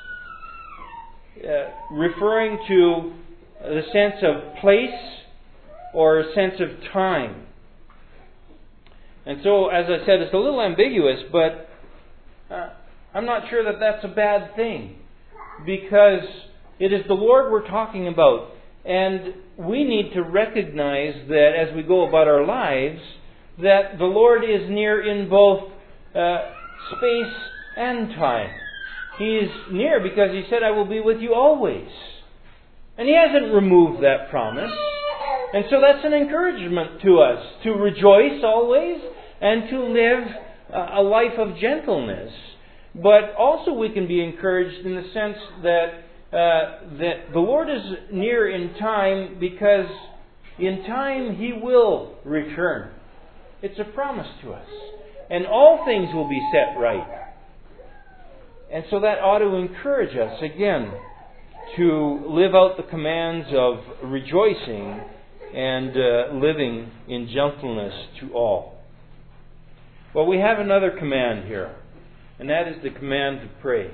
referring to the sense of place or a sense of time. And so, as I said, it's a little ambiguous, but I'm not sure that that's a bad thing, because it is the Lord we're talking about. And we need to recognize that as we go about our lives, that the Lord is near in both space and time. He is near because He said, I will be with you always. And He hasn't removed that promise. And so that's an encouragement to us to rejoice always and to live a life of gentleness. But also we can be encouraged in the sense that the Lord is near in time, because in time He will return. It's a promise to us. And all things will be set right. And so that ought to encourage us, again, to live out the commands of rejoicing and living in gentleness to all. Well, we have another command here, and that is the command to pray.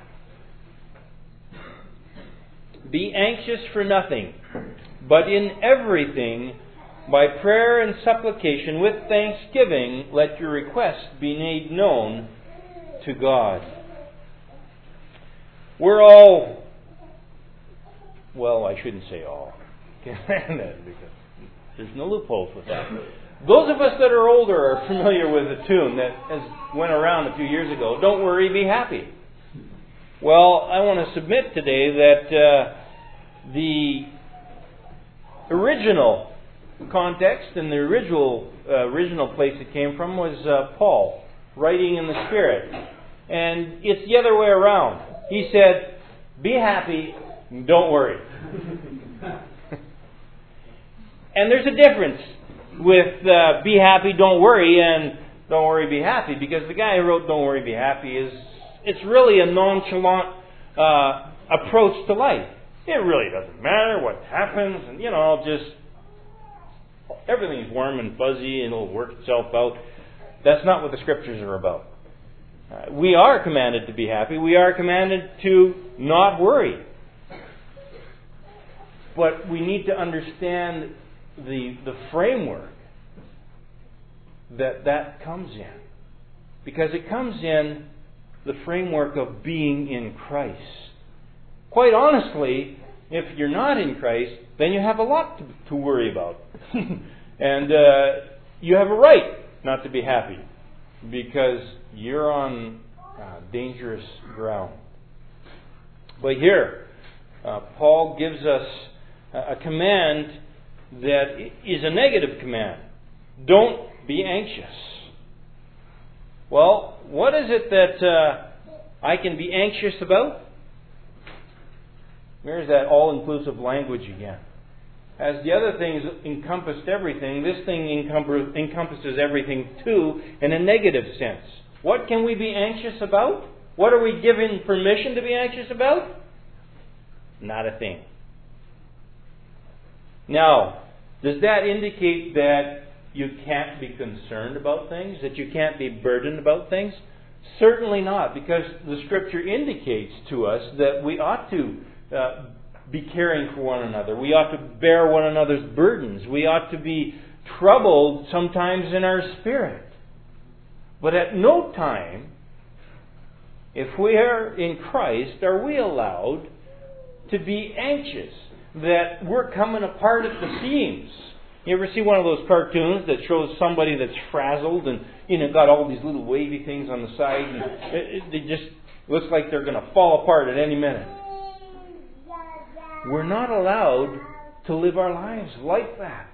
Be anxious for nothing, but in everything, by prayer and supplication, with thanksgiving, let your requests be made known to God. We're all, well, I shouldn't say all, because there's no loopholes with that. Those of us that are older are familiar with a tune that went around a few years ago. Don't worry, be happy. Well, I want to submit today that the original context and the original place it came from was Paul writing in the Spirit. And it's the other way around. He said, be happy, don't worry. And there's a difference with be happy, don't worry, and don't worry, be happy. Because the guy who wrote don't worry, be happy it's really a nonchalant approach to life. It really doesn't matter what happens, and just everything's warm and fuzzy and it'll work itself out. That's not what the Scriptures are about. We are commanded to be happy. We are commanded to not worry. But we need to understand the framework that comes in. Because it comes in the framework of being in Christ. Quite honestly, if you're not in Christ, then you have a lot to worry about. And you have a right not to be happy, because you're on dangerous ground. But here, Paul gives us a command that is a negative command. Don't be anxious. Well, what is it that I can be anxious about? There's that all-inclusive language again. As the other things encompassed everything, this thing encompasses everything too, in a negative sense. What can we be anxious about? What are we given permission to be anxious about? Not a thing. Now, does that indicate that you can't be concerned about things? That you can't be burdened about things? Certainly not, because the Scripture indicates to us that we ought to be caring for one another. We ought to bear one another's burdens. We ought to be troubled sometimes in our spirit. But at no time If we are in Christ, are we allowed to be anxious that we're coming apart at the seams? You ever see one of those cartoons that shows somebody that's frazzled and got all these little wavy things on the side, and it just looks like they're going to fall apart at any minute? We're not allowed to live our lives like that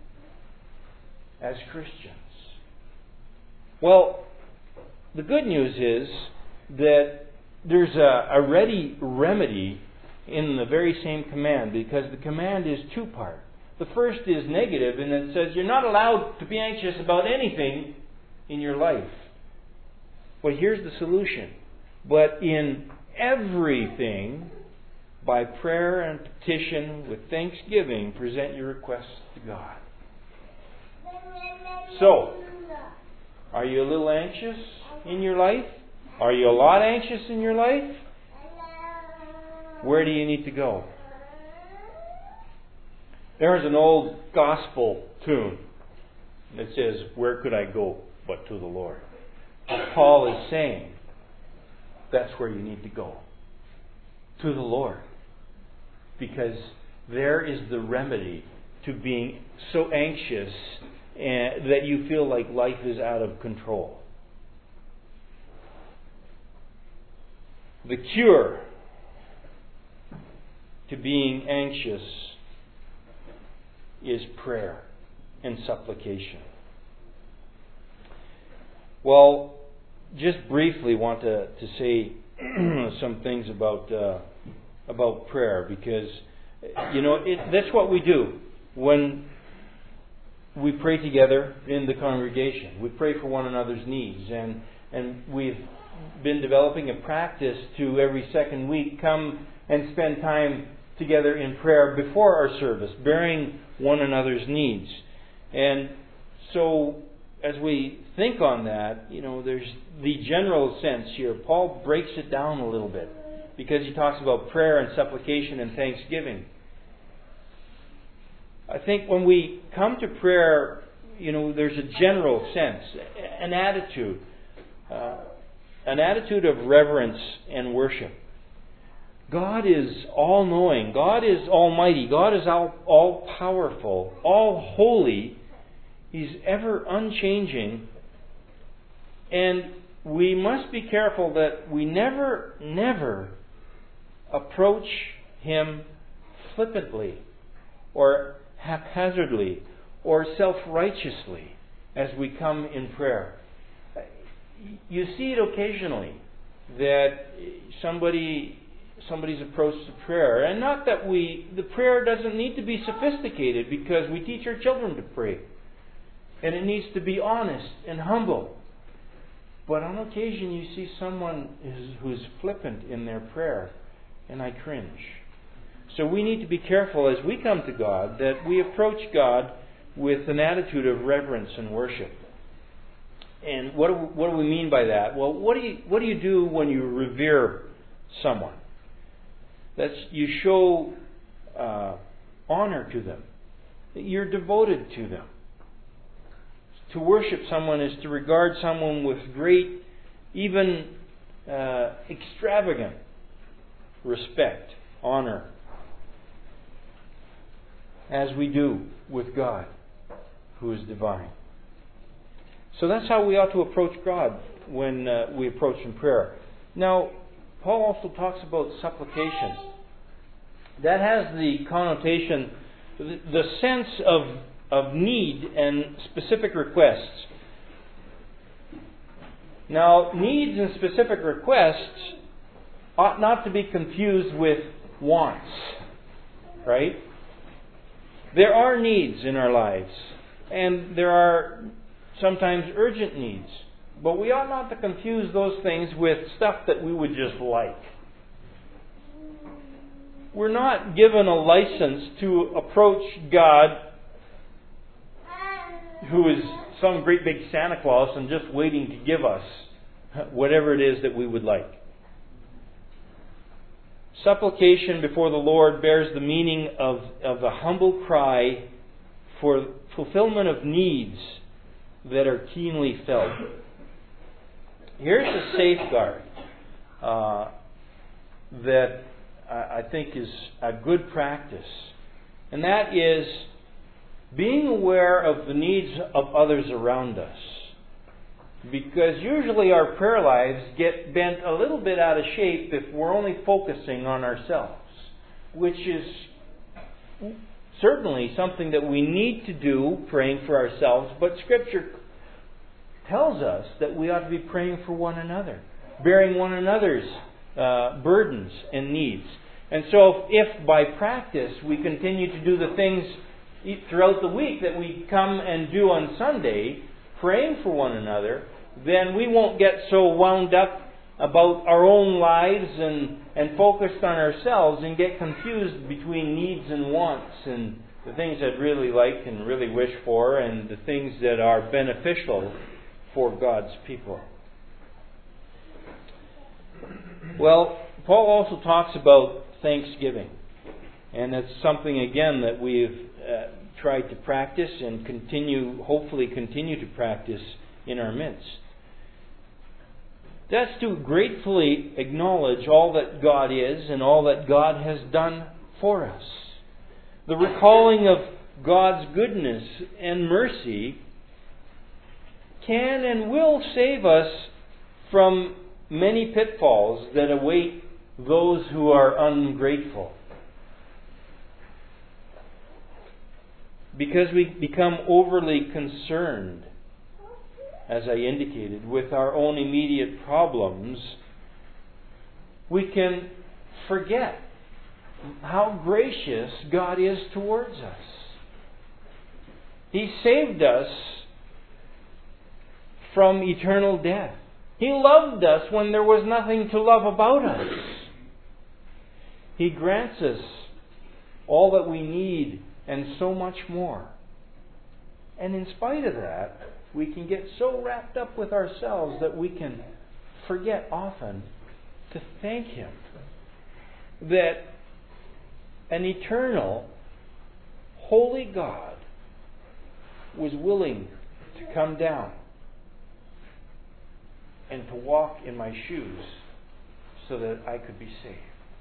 as Christians. Well, the good news is that there's a ready remedy in the very same command, because the command is two-part. The first is negative, and it says you're not allowed to be anxious about anything in your life. Well, here's the solution. But in everything, by prayer and petition with thanksgiving, present your requests to God. So, are you a little anxious in your life? Are you a lot anxious in your life? Where do you need to go? There's an old gospel tune that says, "Where could I go but to the Lord?" Paul is saying that's where you need to go. To the Lord. Because there is the remedy to being so anxious that you feel like life is out of control. The cure to being anxious is prayer and supplication. Well, just briefly want to say some things about prayer, because that's what we do when we pray together in the congregation. We pray for one another's needs, and we've been developing a practice to every second week come and spend time together in prayer before our service, bearing one another's needs. And so, as we think on that, there's the general sense here. Paul breaks it down a little bit, because he talks about prayer and supplication and thanksgiving. I think when we come to prayer, there's a general sense, an attitude of reverence and worship. God is all-knowing. God is almighty. God is all-powerful, all-holy. He's ever unchanging. And we must be careful that we never approach Him flippantly or haphazardly or self-righteously as we come in prayer. You see it occasionally that somebody's approach to prayer, and not that the prayer doesn't need to be sophisticated, because we teach our children to pray, and it needs to be honest and humble. But on occasion you see someone who's flippant in their prayer, and I cringe. So we need to be careful as we come to God that we approach God with an attitude of reverence and worship. And what do we mean by that? Well, what do you do when you revere someone? You show honor to them. You're devoted to them. To worship someone is to regard someone with great, even extravagant respect, honor, as we do with God, who is divine. So that's how we ought to approach God when we approach in prayer. Now, Paul also talks about supplication. That has the connotation, the sense of need and specific requests. Now, needs and specific requests ought not to be confused with wants, right? There are needs in our lives, and there are sometimes urgent needs. But we ought not to confuse those things with stuff that we would just like. We're not given a license to approach God, who is some great big Santa Claus and just waiting to give us whatever it is that we would like. Supplication before the Lord bears the meaning of a humble cry for fulfillment of needs that are keenly felt. Here's the safeguard. that I think is a good practice. And that is being aware of the needs of others around us. Because usually our prayer lives get bent a little bit out of shape if we're only focusing on ourselves, which is certainly something that we need to do, praying for ourselves, but Scripture tells us that we ought to be praying for one another, bearing one another's burdens and needs. And so if by practice we continue to do the things throughout the week that we come and do on Sunday, praying for one another, then we won't get so wound up about our own lives and focused on ourselves and get confused between needs and wants and the things I'd really like and really wish for and the things that are beneficial for God's people. Well, Paul also talks about thanksgiving. And it's something, again, that we've tried to practice and hopefully continue to practice in our midst. That's to gratefully acknowledge all that God is and all that God has done for us. The recalling of God's goodness and mercy can and will save us from many pitfalls that await those who are ungrateful. Because we become overly concerned, as I indicated, with our own immediate problems, we can forget how gracious God is towards us. He saved us from eternal death. He loved us when there was nothing to love about us. He grants us all that we need and so much more. And in spite of that, we can get so wrapped up with ourselves that we can forget often to thank Him that an eternal, holy God was willing to come down and to walk in my shoes so that I could be saved.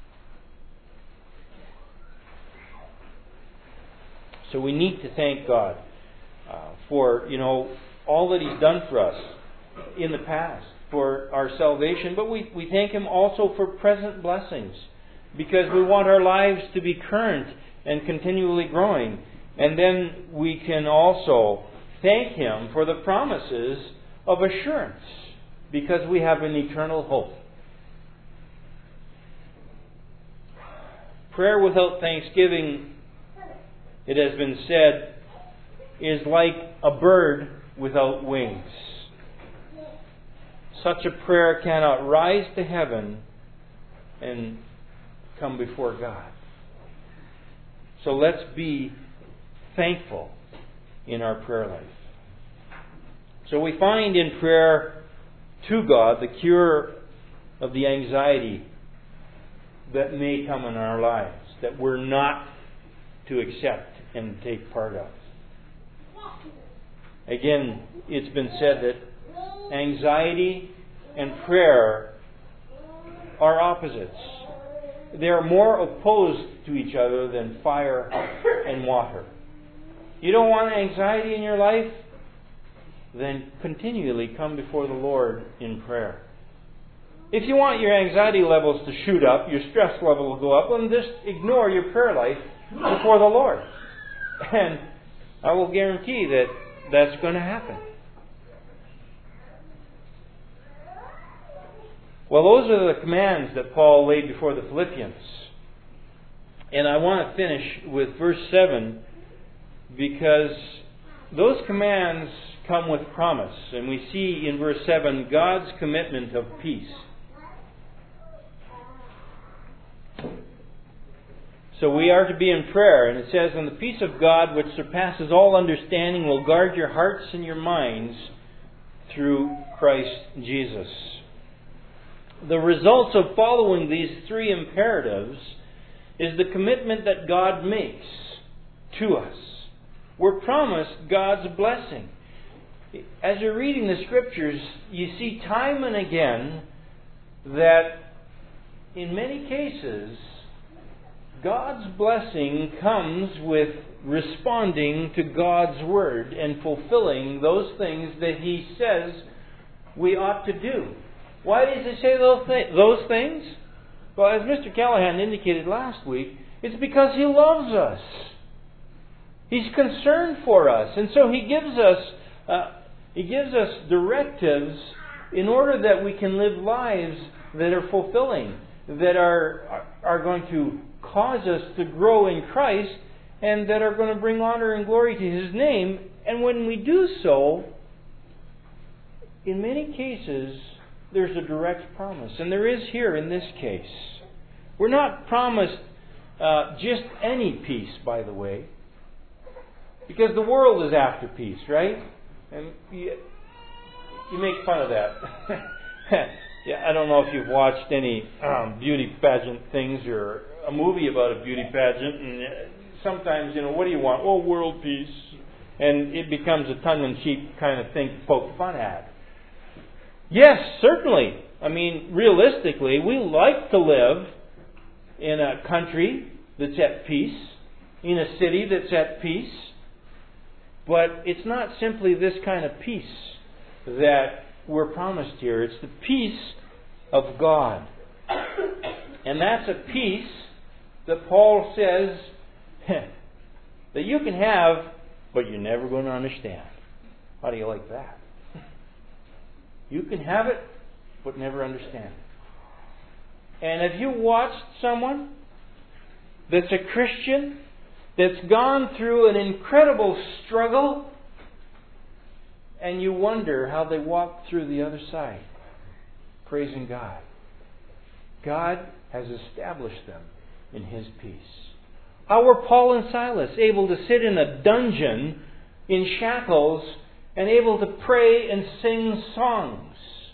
So we need to thank God for, all that He's done for us in the past, for our salvation. But we thank Him also for present blessings, because we want our lives to be current and continually growing. And then we can also thank Him for the promises of assurance, because we have an eternal hope. Prayer without thanksgiving, it has been said, is like a bird without wings. Such a prayer cannot rise to heaven and come before God. So let's be thankful in our prayer life. So we find in prayer to God the cure of the anxiety that may come in our lives, that we're not to accept and take part of. Again, it's been said that anxiety and prayer are opposites. They are more opposed to each other than fire and water. You don't want anxiety in your life? Then continually come before the Lord in prayer. If you want your anxiety levels to shoot up, your stress level will go up, then just ignore your prayer life before the Lord. And I will guarantee that that's going to happen. Well, those are the commands that Paul laid before the Philippians. And I want to finish with verse 7, because those commands come with promise. And we see in verse 7 God's commitment of peace. So we are to be in prayer, and it says, "And the peace of God, which surpasses all understanding, will guard your hearts and your minds through Christ Jesus." The results of following these three imperatives is the commitment that God makes to us. We're promised God's blessing. As you're reading the Scriptures, you see time and again that in many cases, God's blessing comes with responding to God's Word and fulfilling those things that He says we ought to do. Why does He say those things? Well, as Mr. Callahan indicated last week, it's because He loves us. He's concerned for us. And so He gives us directives in order that we can live lives that are fulfilling, that are going to cause us to grow in Christ, and that are going to bring honor and glory to His name. And when we do so, in many cases, there's a direct promise. And there is here in this case. We're not promised just any peace, by the way. Because the world is after peace, right? And you make fun of that. Yeah, I don't know if you've watched any beauty pageant things or a movie about a beauty pageant. And sometimes, what do you want? Oh, world peace. And it becomes a tongue-in-cheek kind of thing to poke fun at. Yes, certainly. I mean, realistically, we like to live in a country that's at peace, in a city that's at peace. But it's not simply this kind of peace that we're promised here. It's the peace of God. And that's a peace that Paul says that you can have, but you're never going to understand. How do you like that? You can have it, but never understand it. And have you watched someone that's a Christian that's gone through an incredible struggle, and you wonder how they walk through the other side, praising God? God has established them in His peace. How were Paul and Silas able to sit in a dungeon in shackles and able to pray and sing songs?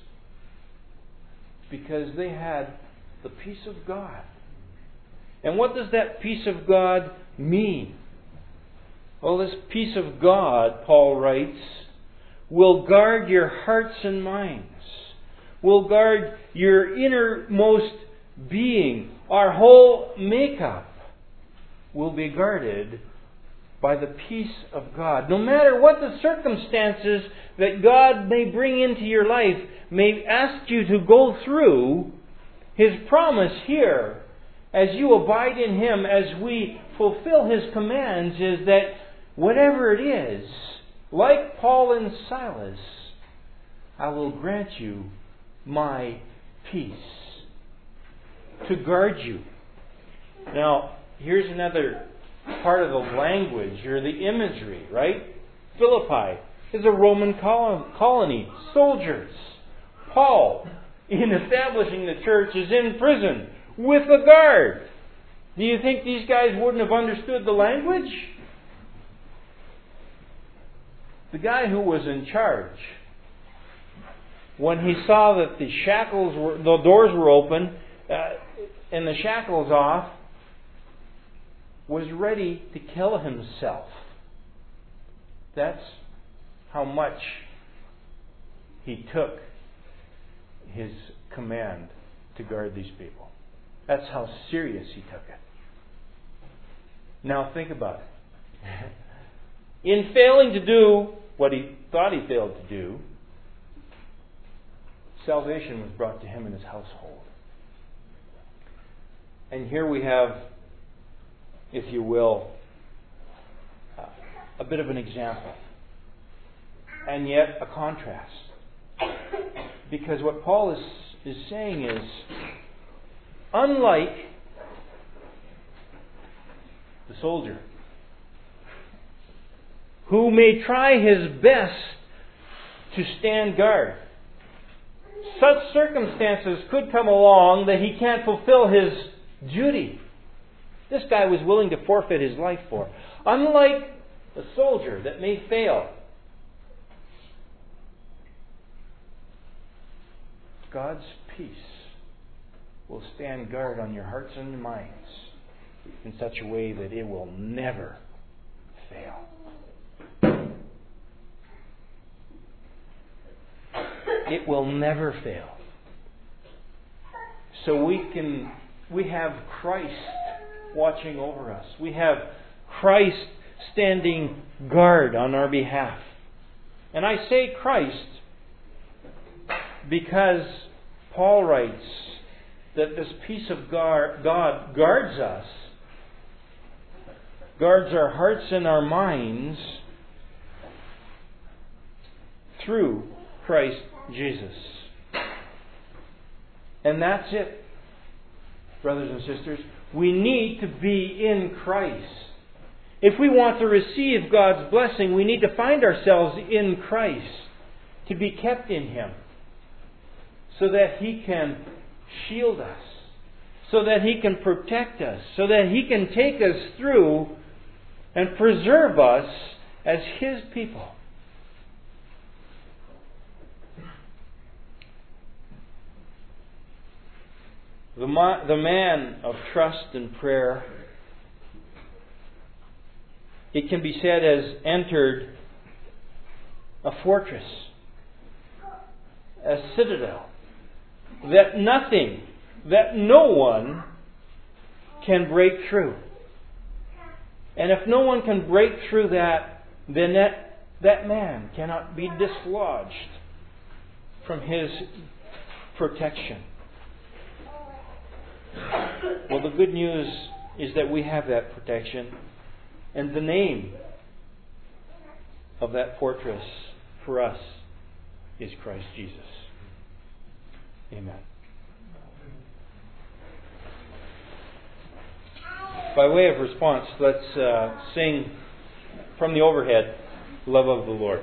Because they had the peace of God. And what does that peace of God mean? Well, this peace of God, Paul writes, will guard your hearts and minds, will guard your innermost being. Our whole makeup will be guarded by the peace of God. No matter what the circumstances that God may bring into your life, may ask you to go through, His promise here, as you abide in Him, as we fulfill His commands, is that whatever it is, like Paul and Silas, I will grant you my peace to guard you. Now, here's another part of the language or the imagery, right? Philippi is a Roman colony. Soldiers. Paul, in establishing the church, is in prison with a guard. Do you think these guys wouldn't have understood the language? The guy who was in charge, when he saw that the doors were open and the shackles off, was ready to kill himself. That's how much he took his command to guard these people. That's how serious he took it. Now think about it. In failing to do what he thought he failed to do, salvation was brought to him and his household. And here we have, if you will, a bit of an example. And yet a contrast. Because what Paul is saying is, unlike the soldier, who may try his best to stand guard, such circumstances could come along that he can't fulfill his duty. This guy was willing to forfeit his life for. Unlike the soldier that may fail, God's peace will stand guard on your hearts and your minds in such a way that it will never fail. It will never fail. so we have Christ watching over us. We have Christ standing guard on our behalf. And I say Christ because Paul writes that this peace of God guards us, guards our hearts and our minds through Christ Jesus. And that's it, brothers and sisters. We need to be in Christ. If we want to receive God's blessing, we need to find ourselves in Christ, to be kept in Him, so that He can shield us, so that He can protect us, so that He can take us through and preserve us as His people. The man of trust and prayer, it can be said, has entered a fortress, a citadel, that nothing, that no one can break through. And if no one can break through that, then that man cannot be dislodged from his protection. Well, the good news is that we have that protection. And the name of that fortress for us is Christ Jesus. Amen. By way of response, let's sing from the overhead, Love of the Lord.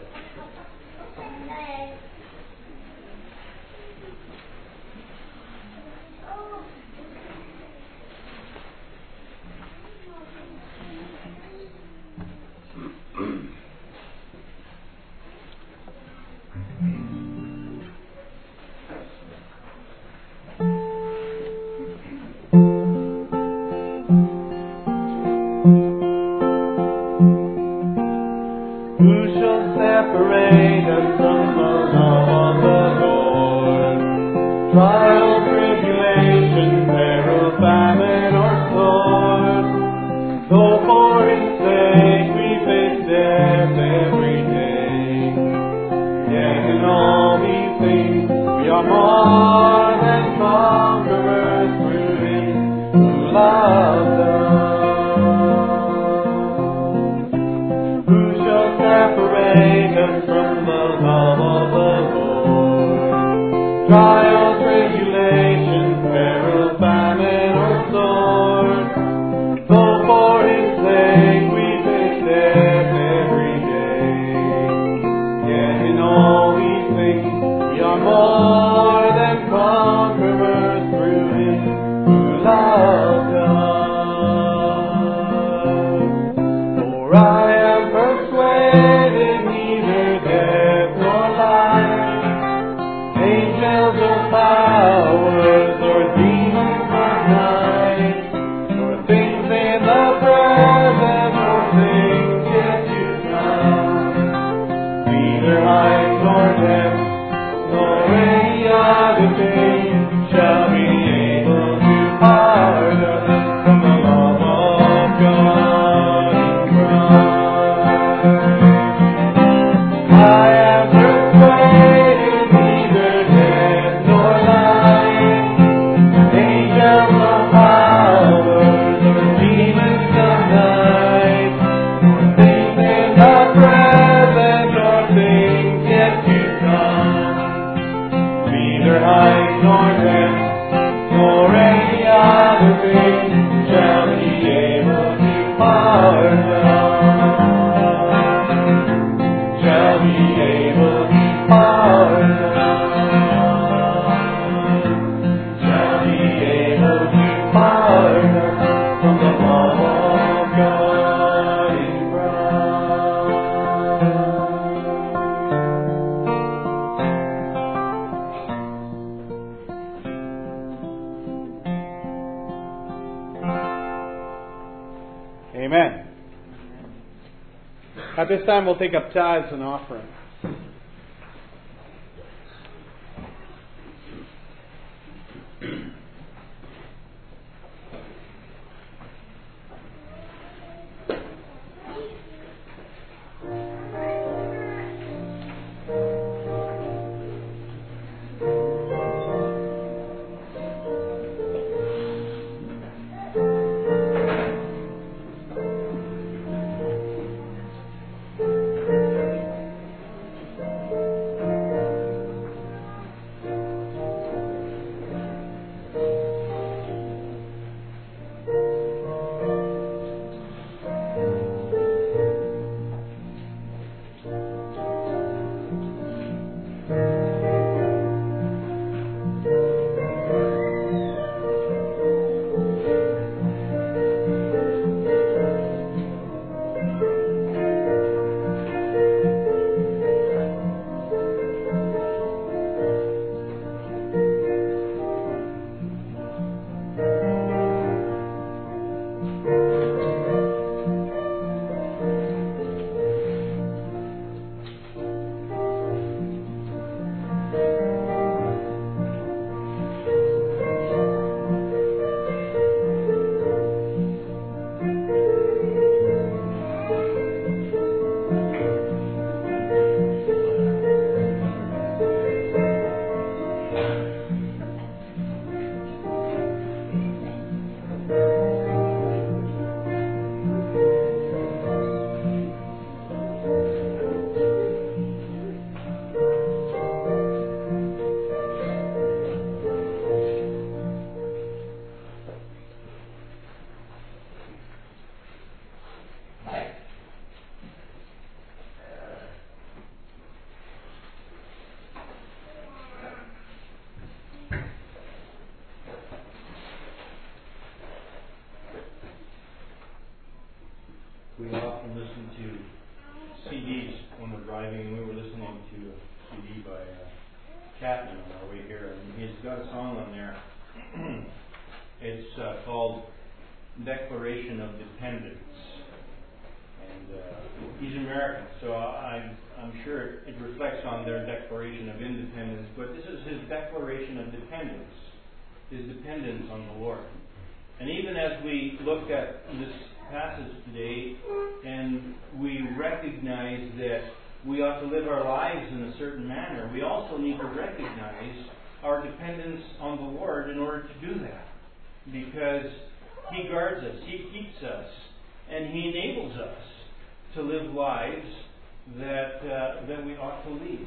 Amen. At this time, we'll take up tithes and offerings. often listen to CDs when we're driving, and we were listening to a CD by Chapman on our way here, and he's got a song on there. It's called Declaration of Dependence. And he's American, so I'm sure it reflects on their Declaration of Independence, but this is his Declaration of Dependence, his dependence on the Lord. And even as we look at this passage today, and we recognize that we ought to live our lives in a certain manner, we also need to recognize our dependence on the Lord in order to do that. Because He guards us, He keeps us, and He enables us to live lives that we ought to lead.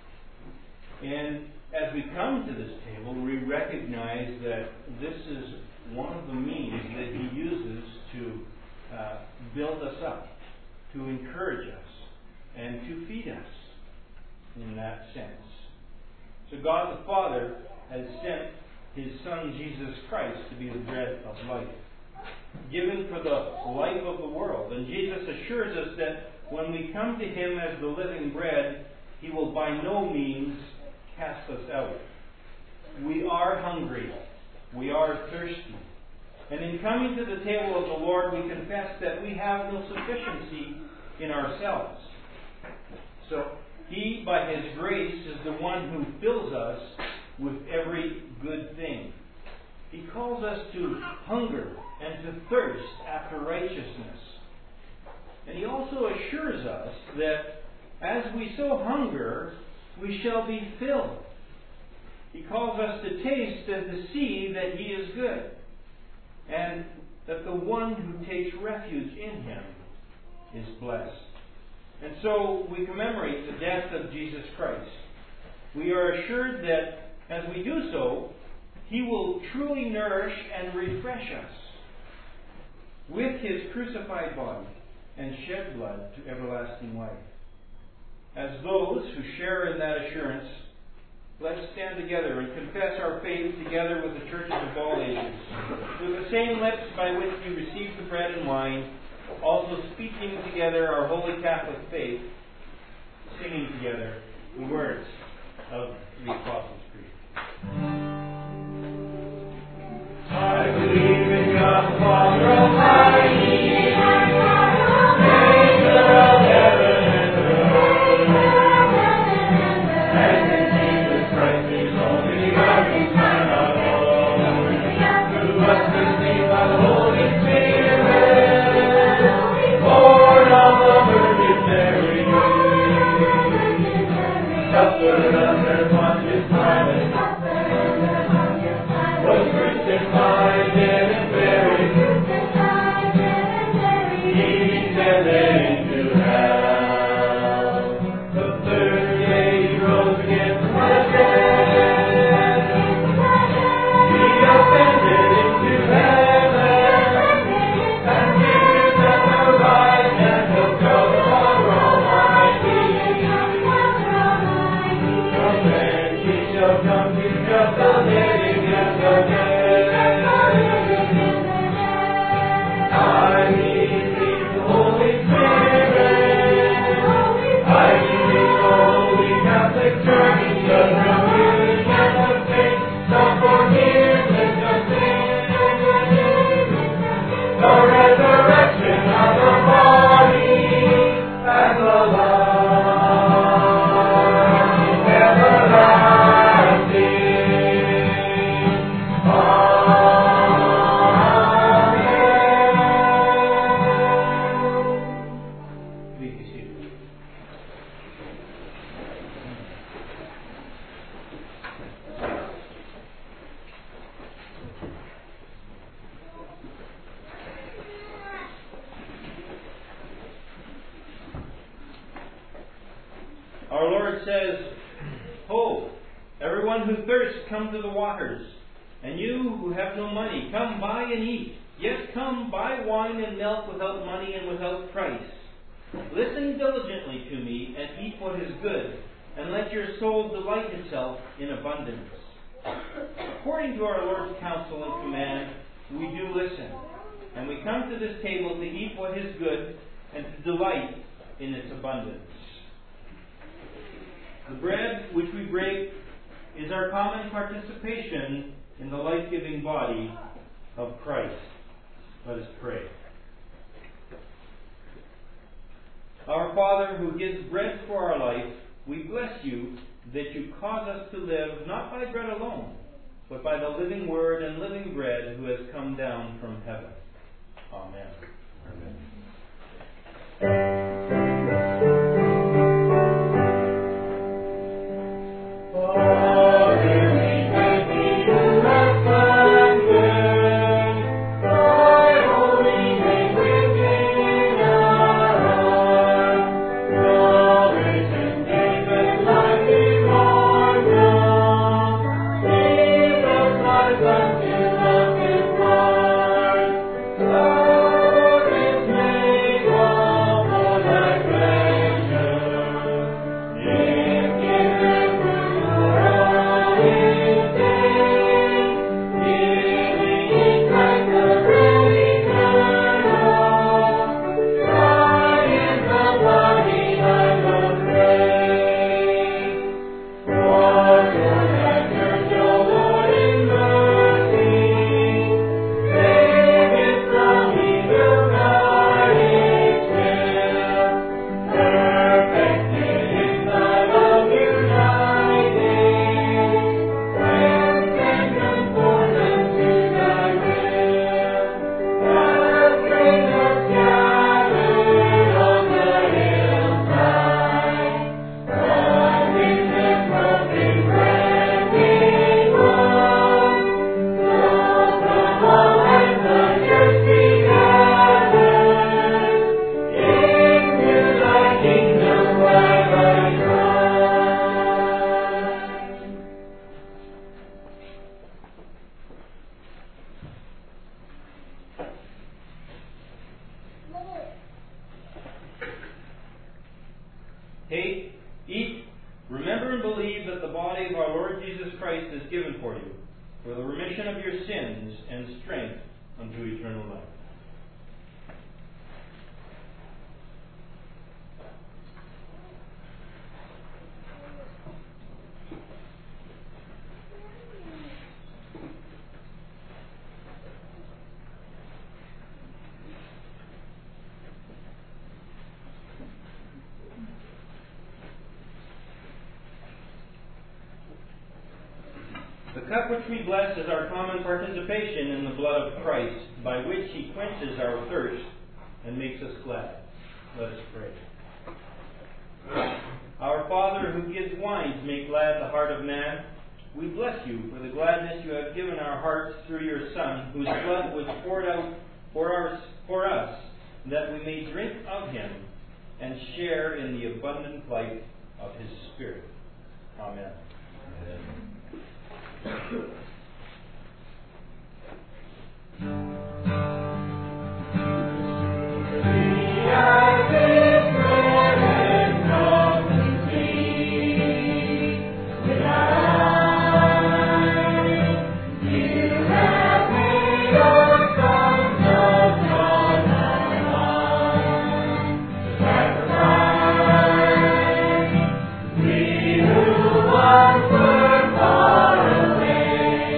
And as we come to this table, we recognize that this is one of the means that He uses to build us up, to encourage us, and to feed us in that sense. So God the Father has sent His Son Jesus Christ to be the bread of life, given for the life of the world. And Jesus assures us that when we come to Him as the living bread, He will by no means cast us out. We are hungry. We are thirsty. And in coming to the table of the Lord, we confess that we have no sufficiency in ourselves. So He, by His grace, is the one who fills us with every good thing. He calls us to hunger and to thirst after righteousness. And He also assures us that as we so hunger, we shall be filled. He calls us to taste and to see that He is good, and that the one who takes refuge in Him is blessed. And so we commemorate the death of Jesus Christ. We are assured that as we do so, He will truly nourish and refresh us with His crucified body and shed blood to everlasting life. As those who share in that assurance, let's stand together and confess our faith together with the churches of all ages, with the same lips by which we receive the bread and wine, also speaking together our holy Catholic faith, singing together the words of the Apostles' Creed. I believe in God the Father Almighty, maker of heaven and earth, and in Jesus Christ, His only begotten Son, our Lord, who was conceived by the Holy Spirit, born of the Virgin Mary, suffered under Pontius Pilate, was crucified and buried. He descended into hell. The third day He rose again from the dead. He ascended into heaven, and is at the right hand of God the Almighty. From thence He shall come to judge the living and the dead. I believe the Holy Spirit. I believe the Holy Catholic Church, the communion of saints, the forgiveness of sins, the resurrection of the body, and the life everlasting. Please be seated. Our Lord says, "Ho, everyone who thirsts, come to the waters. And you who have no money, come buy and eat. Yes, come buy wine and milk without money and without price. Listen diligently to me and eat what is good, and let your soul delight itself in abundance." According to our Lord's counsel and command, we do listen. And we come to this table to eat what is good and to delight in its abundance. The bread which we break is our common participation in the life-giving body of Christ. Let us pray. Our Father, who gives bread for our life, we bless you that you cause us to live not by bread alone, but by the living Word and living bread who has come down from heaven. Amen. Take, eat, remember and believe that the body of our Lord Jesus Christ is given for you, for the remission of your sins and strength unto eternal life. The cup which we bless is our common participation in the blood of Christ, by which he quenches our thirst and makes us glad. Let us pray. Our Father, who gives wine to make glad the heart of man, we bless you for the gladness you have given our hearts through your Son, whose blood was poured out for us, that we may drink of him and share in the abundant life of his Spirit. Amen. We who once were far away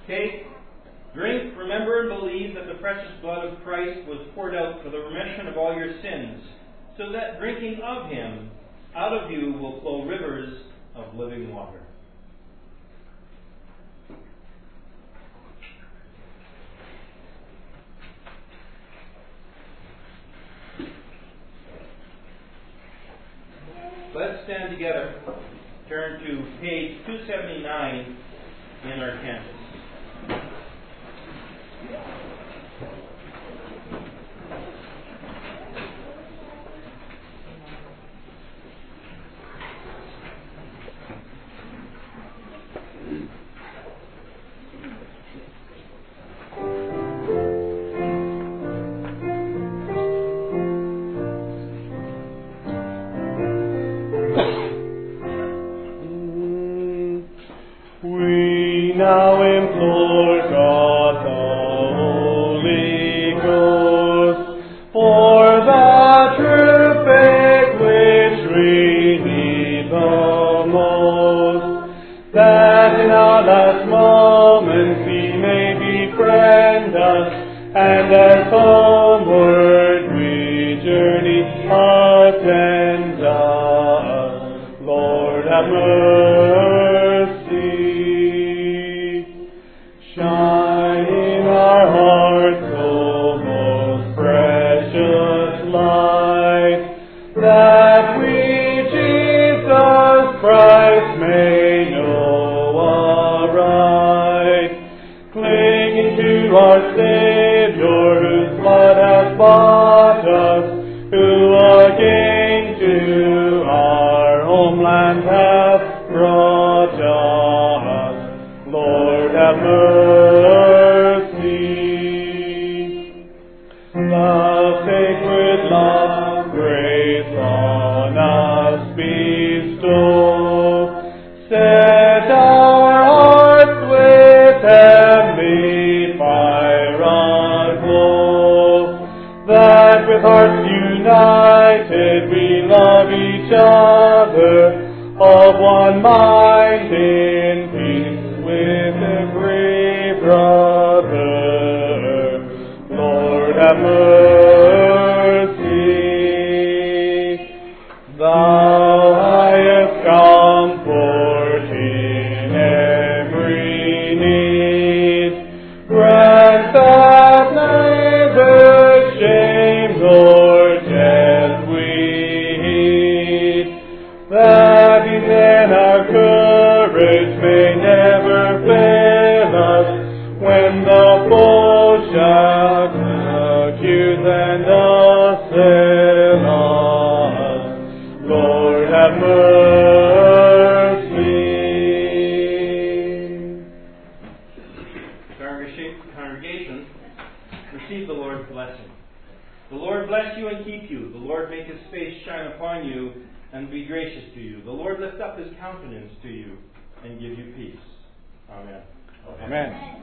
Take, drink, remember and believe that the precious blood of Christ was poured out for the remission of all your sins, so that drinking of Him, out of you will flow rivers of living water. Let's stand together. Turn to page 279 in our canvas. We now implore God the Holy Ghost for the true faith which we need the most, that in our last moments He may befriend us, and as homeward we journey, attend us. Lord, have mercy. Shine in our hearts, O most precious light, that we Jesus Christ may know aright, clinging to our Savior, whose blood has bought us, who again to our homeland hath brought us. Lord, have mercy. The sacred love, grace on us bestow. Set our hearts with heavenly fire aglow, that with hearts united we love each other, of one mind in peace with every brother. Lord, have mercy. Thou highest comfort in every need, grant that neither shame nor death we heed, that even our courage may never fail us, when the foe shall accuse and assail us. Lord, have mercy. Congregation, receive the Lord's blessing. The Lord bless you and keep you. The Lord make His face shine upon you and be gracious to you. The Lord lift up His countenance to you and give you peace. Amen. Amen.